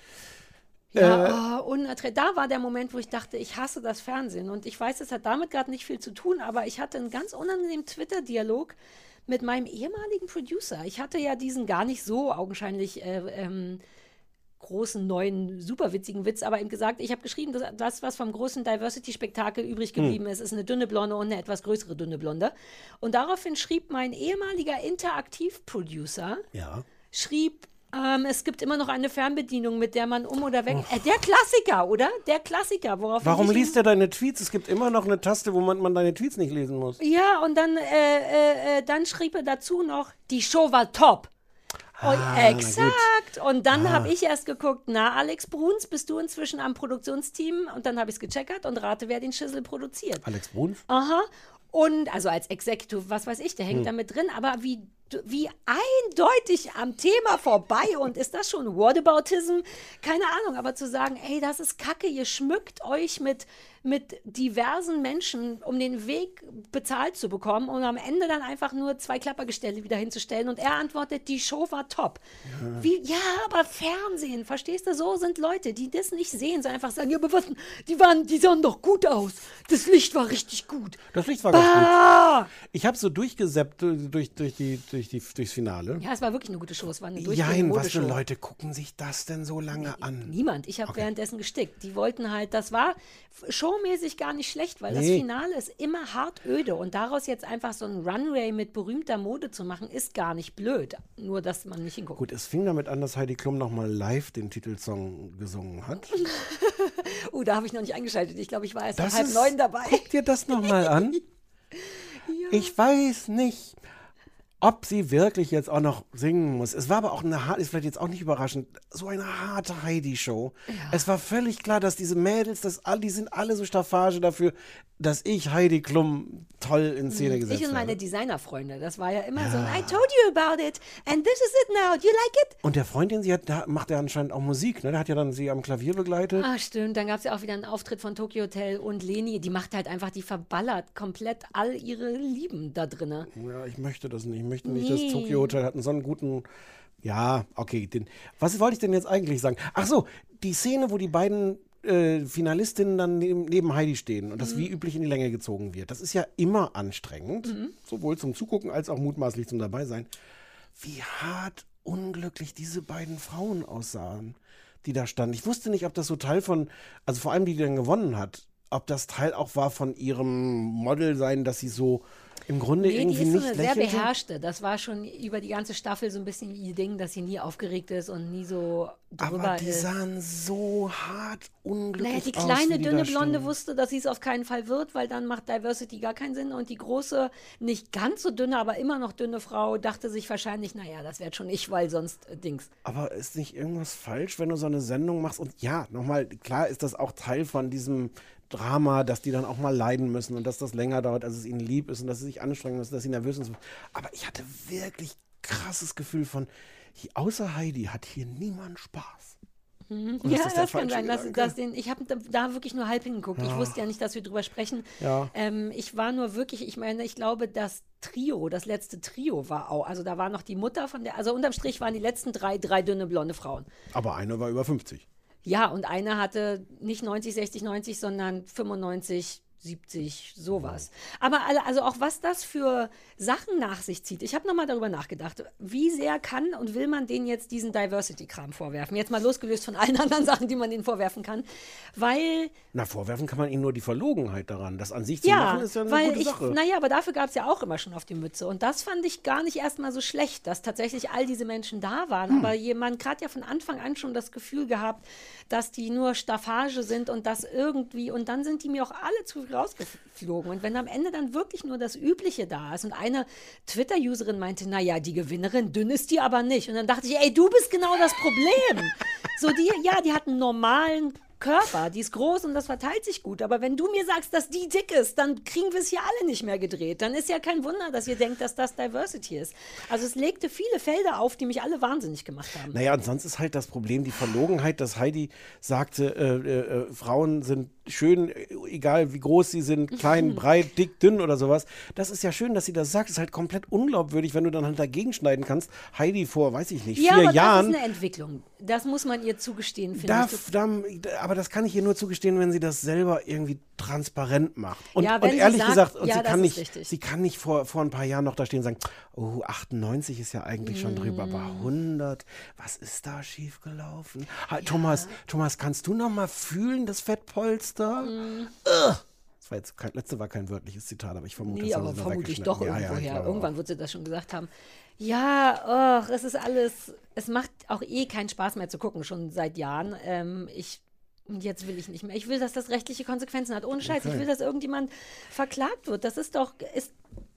Äh, Ja, oh, unerträglich. Da war der Moment, wo ich dachte, ich hasse das Fernsehen. Und ich weiß, es hat damit gerade nicht viel zu tun, aber ich hatte einen ganz unangenehmen Twitter-Dialog mit meinem ehemaligen Producer. Ich hatte ja diesen gar nicht so augenscheinlich äh, ähm, großen, neuen, super witzigen Witz, aber ihm gesagt, ich habe geschrieben, dass das, was vom großen Diversity-Spektakel übrig geblieben ist, ist eine dünne Blonde und eine etwas größere dünne Blonde. Und daraufhin schrieb mein ehemaliger Interaktiv-Producer, Ja. schrieb, ähm, es gibt immer noch eine Fernbedienung, mit der man um oder weg... Äh, der Klassiker, oder? Der Klassiker, worauf Warum liest er deine Tweets? Es gibt immer noch eine Taste, wo man, man deine Tweets nicht lesen muss. Ja, und dann, äh, äh, äh, dann schrieb er dazu noch, die Show war top. Ah, und na exakt. Und dann Ah. habe ich erst geguckt, na, Alex Bruns, bist du inzwischen am Produktionsteam? Und dann habe ich es gecheckert und rate, wer den Schissel produziert. Alex Bruns? Aha. Und, also als Executive, was weiß ich, der hängt Hm. da mit drin, aber wie, wie eindeutig am Thema vorbei und ist das schon Whataboutism? Keine Ahnung, aber zu sagen, ey, das ist Kacke, ihr schmückt euch mit, mit diversen Menschen, um den Weg bezahlt zu bekommen und am Ende dann einfach nur zwei Klappergestelle wieder hinzustellen und er antwortet, die Show war top. Ja. Wie, ja, aber Fernsehen, verstehst du, so sind Leute, die das nicht sehen, sondern einfach sagen, ja, aber was, die, waren, die sahen doch gut aus, das Licht war richtig gut. Das Licht war ganz Bah! gut. Ich habe so durchgesäppt äh, durch, durch die, durch die, durchs Finale. Ja, es war wirklich eine gute Show. Es war eine durchgehende Jein, was für Modeshow. Leute gucken sich das denn so lange an? Niemand. Ich habe währenddessen gestickt. Die wollten halt, das war showmäßig gar nicht schlecht, weil das Nee. Finale ist immer hart öde und daraus jetzt einfach so ein Runway mit berühmter Mode zu machen, ist gar nicht blöd. Nur, dass man nicht hinguckt. Gut, es fing damit an, dass Heidi Klum nochmal live den Titelsong gesungen hat. Uh, da habe ich noch nicht eingeschaltet. Ich glaube, ich war erst um Das halb ist- neun dabei. Guck dir das nochmal an. Ich weiß nicht, ob sie wirklich jetzt auch noch singen muss. Es war aber auch eine harte, ist vielleicht jetzt auch nicht überraschend, so eine harte Heidi-Show. Es war völlig klar, dass diese Mädels, das, all- die sind alle so Staffage dafür, dass ich Heidi Klum toll in Szene gesetzt Ich und meine habe. Designerfreunde. Das war ja immer Ja. so, I told you about it and this is it now. Do you like it? Und der Freund, den sie hat, da macht er anscheinend auch Musik. Ne? Der hat ja dann sie am Klavier begleitet. Ah, stimmt. Dann gab es ja auch wieder einen Auftritt von Tokyo Hotel und Leni. Die macht halt einfach, die verballert komplett all ihre Lieben da drinne. Ja, ich möchte das nicht. Ich möchte nicht, Nee. das Tokyo Hotel hat einen so einen guten. Ja, okay. Den, was wollte ich denn jetzt eigentlich sagen? Ach so, die Szene, wo die beiden äh, Finalistinnen dann neben, neben Heidi stehen und das Mhm. wie üblich in die Länge gezogen wird. Das ist ja immer anstrengend, Mhm. sowohl zum Zugucken als auch mutmaßlich zum Dabeisein. Wie hart unglücklich diese beiden Frauen aussahen, die da standen. Ich wusste nicht, ob das so Teil von, also vor allem die, die dann gewonnen hat, ob das Teil auch war von ihrem Model sein, dass sie so im Grunde Nee, die irgendwie ist so nicht eine sehr lächelte. beherrschte. Das war schon über die ganze Staffel so ein bisschen ihr Ding, dass sie nie aufgeregt ist und nie so drüber Aber die ist. sahen so hart unglücklich Naja, die aus, kleine, wie die dünne da Blonde standen. wusste, dass sie es auf keinen Fall wird, weil dann macht Diversity gar keinen Sinn. Und die große, nicht ganz so dünne, aber immer noch dünne Frau dachte sich wahrscheinlich, naja, das wird schon ich, weil sonst äh, Dings. Aber ist nicht irgendwas falsch, wenn du so eine Sendung machst? Und ja, nochmal, klar ist das auch Teil von diesem Drama, dass die dann auch mal leiden müssen und dass das länger dauert, als es ihnen lieb ist und dass sie sich anstrengen müssen, dass sie nervös sind. Aber ich hatte wirklich krasses Gefühl von, hier, außer Heidi hat hier niemand Spaß. Mhm. Und ist Ja, das der das kann falsche sein. Dass, Gedanke? dass den, ich habe da, da wirklich nur halb hingeguckt. Ich Ja. wusste ja nicht, dass wir drüber sprechen. Ja. Ähm, ich war nur wirklich, ich meine, ich glaube, das Trio, das letzte Trio war auch, also da war noch die Mutter von der, also unterm Strich waren die letzten drei, drei dünne blonde Frauen. Aber eine war über fünfzig. Ja, und eine hatte nicht neunzig, sechzig, neunzig, sondern fünfundneunzig, siebzig, sowas. Aber alle, also auch was das für Sachen nach sich zieht. Ich habe nochmal darüber nachgedacht, wie sehr kann und will man denen jetzt diesen Diversity-Kram vorwerfen? Jetzt mal losgelöst von allen anderen Sachen, die man denen vorwerfen kann. Weil... Na, vorwerfen kann man ihnen nur die Verlogenheit daran. Das an sich zu ja, machen ist ja eine weil gute ich, Sache. Naja, aber dafür gab es ja auch immer schon auf die Mütze. Und das fand ich gar nicht erstmal so schlecht, dass tatsächlich all diese Menschen da waren. Hm. Aber jemand hat ja von Anfang an schon das Gefühl gehabt, dass die nur Staffage sind und das irgendwie... Und dann sind die mir auch alle zu viel rausgeflogen. Und wenn am Ende dann wirklich nur das Übliche da ist und eine Twitter-Userin meinte, naja, die Gewinnerin, dünn ist die aber nicht. Und dann dachte ich, ey, du bist genau das Problem. So, die, ja, die hat einen normalen Körper, die ist groß und das verteilt sich gut. Aber wenn du mir sagst, dass die dick ist, dann kriegen wir es hier alle nicht mehr gedreht. Dann ist ja kein Wunder, dass ihr denkt, dass das Diversity ist. Also es legte viele Felder auf, die mich alle wahnsinnig gemacht haben. Naja, und sonst ist halt das Problem die Verlogenheit, dass Heidi sagte, äh, äh, äh, Frauen sind schön, äh, egal wie groß sie sind, klein, breit, dick, dünn oder sowas. Das ist ja schön, dass sie das sagt. Das ist halt komplett unglaubwürdig, wenn du dann halt dagegen schneiden kannst. Heidi vor, weiß ich nicht, ja, vier aber Jahren. Das ist eine Entwicklung. Das muss man ihr zugestehen, finde Da, ich. da, aber das kann ich ihr nur zugestehen, wenn sie das selber irgendwie transparent macht. Und, Ja, und wenn sie ehrlich sagt, gesagt, und ja, sie, das kann ist nicht, richtig. sie kann nicht vor, vor ein paar Jahren noch da stehen und sagen, oh, achtundneunzig ist ja eigentlich schon drüber, aber hundert, was ist da schiefgelaufen? Ha, Thomas, Thomas, kannst du noch mal fühlen, das Fettpolster? Mm. Ugh. Das war jetzt kein, letzte war kein wörtliches Zitat, aber ich vermute, Nee, das haben aber sie noch vermutlich weggeschnitten. doch Ja, ja, ich irgendwoher. glaube Irgendwann auch. wird sie das schon gesagt haben. Ja, och, es ist alles, es macht auch eh keinen Spaß mehr zu gucken, schon seit Jahren. Ähm, ich, und jetzt will ich nicht mehr. Ich will, dass das rechtliche Konsequenzen hat. Ohne Scheiß. Okay. Ich will, dass irgendjemand verklagt wird. Das ist doch, ist,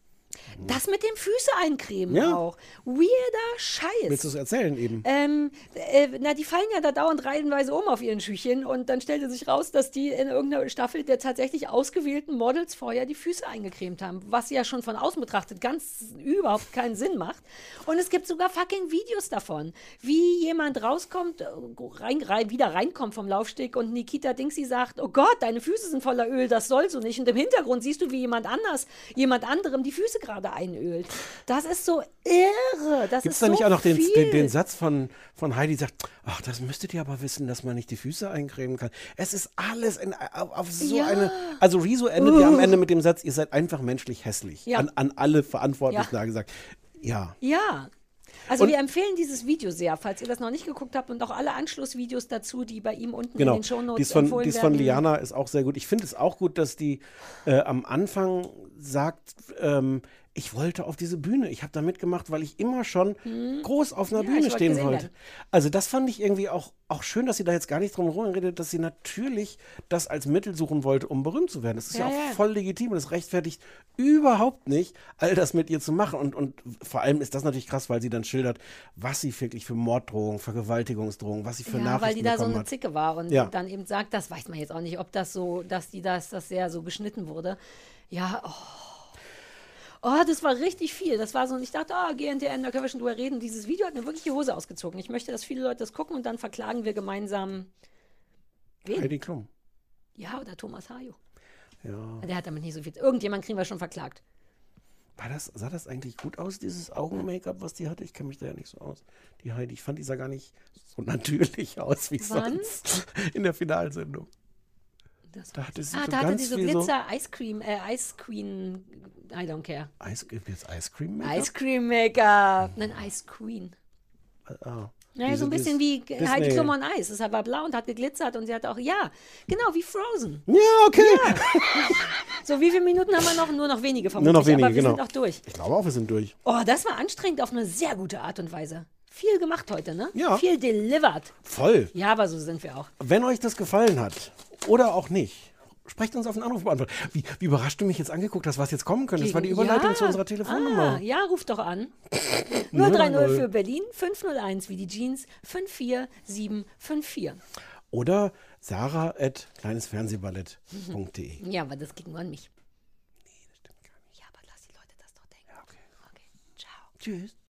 das mit dem Füße eincremen Ja. auch. Weirder Scheiß. Willst du es erzählen eben? Ähm, äh, na, die fallen ja da dauernd reihenweise um auf ihren Schüchchen und dann stellte sich raus, dass die in irgendeiner Staffel der tatsächlich ausgewählten Models vorher die Füße eingecremt haben, was ja schon von außen betrachtet ganz überhaupt keinen Sinn macht. Und es gibt sogar fucking Videos davon, wie jemand rauskommt, äh, rein, rein, wieder reinkommt vom Laufsteg und Nikita Dingsy sagt, oh Gott, deine Füße sind voller Öl, das soll so nicht. Und im Hintergrund siehst du, wie jemand anders, jemand anderem die Füße gerade einölt. Das ist so irre. Das Gibt es ist da so nicht auch noch den, viel. den, den Satz von, von Heidi, die sagt, ach, das müsstet ihr aber wissen, dass man nicht die Füße eincremen kann. Es ist alles in, auf, auf so Ja. eine, also Rezo endet ja am Ende mit dem Satz, ihr seid einfach menschlich hässlich. Ja. An, an alle Verantwortlichen Ja. da gesagt. Ja. Ja. Also Und- wir empfehlen dieses Video sehr, falls ihr das noch nicht geguckt habt und auch alle Anschlussvideos dazu, die bei ihm unten Genau, in den Shownotes die ist von, empfohlen die ist von werden. Liana ist auch sehr gut. Ich finde es auch gut, dass die äh, am Anfang sagt, ähm, ich wollte auf diese Bühne. Ich habe da mitgemacht, weil ich immer schon groß auf einer Ja, Bühne ich wollte stehen gesehen wollte. werden. Also das fand ich irgendwie auch, auch schön, dass sie da jetzt gar nicht drum herum redet, dass sie natürlich das als Mittel suchen wollte, um berühmt zu werden. Das ist ja, Ja, auch ja. voll legitim und es rechtfertigt überhaupt nicht, all das mit ihr zu machen. Und, und vor allem ist das natürlich krass, weil sie dann schildert, was sie wirklich für Morddrohungen, Vergewaltigungsdrohungen, was sie für Ja, Nachrichten weil die da so bekommen eine hat. Zicke war und Ja. dann eben sagt, das weiß man jetzt auch nicht, ob das so, dass die das, das sehr so geschnitten wurde. Ja, oh. Oh, das war richtig viel. Das war so, und ich dachte, ah, G N T N, da können wir schon drüber reden. Dieses Video hat mir wirklich die Hose ausgezogen. Ich möchte, dass viele Leute das gucken und dann verklagen wir gemeinsam wen? Heidi Klum. Ja, oder Thomas Hayo. Ja. Der hat damit nicht so viel. Irgendjemand kriegen wir schon verklagt. War das, sah das eigentlich gut aus, dieses Augen-Make-up, was die hatte? Ich kenne mich da ja nicht so aus. Die Heidi, ich fand, die sah gar nicht so natürlich aus wie Wann? sonst in der Finalsendung. Das Da hatte sie ah, so da hatte ganz die so viel so Glitzer, Ice Cream, äh, Ice Queen, I don't care. Eis, jetzt Ice Cream Make-up? Ice Cream Maker. Nein, Ice Queen. Ah, Naja, diese- so ein bisschen wie dieses Heidi Disney- Klum on Eis. Es war blau und hat geglitzert und sie hat auch, ja, genau, wie Frozen. Ja, okay. So, wie viele Minuten haben wir noch? Nur noch wenige vermutlich, Nur noch wenige, aber wir genau. sind auch durch. Ich glaube auch, wir sind durch. Oh, das war anstrengend auf eine sehr gute Art und Weise. Viel gemacht heute, ne? Ja. Viel delivered. Voll. Ja, aber so sind wir auch. Wenn euch das gefallen hat oder auch nicht, sprecht uns auf den Anruf beantworten. Wie, wie überrascht du mich jetzt angeguckt hast, was jetzt kommen könnte. Das war die Überleitung ja. zu unserer Telefonnummer. Ah, ja, ruft doch an. null drei null für Berlin, fünf null eins wie die Jeans, fünf vier sieben fünf vier. Oder sarah at kleinesfernsehballett punkt de. Ja, aber das ging nur an mich. Nee, das stimmt gar nicht. Ja, aber lass die Leute das doch denken. Ja, okay. Okay, ciao. Tschüss.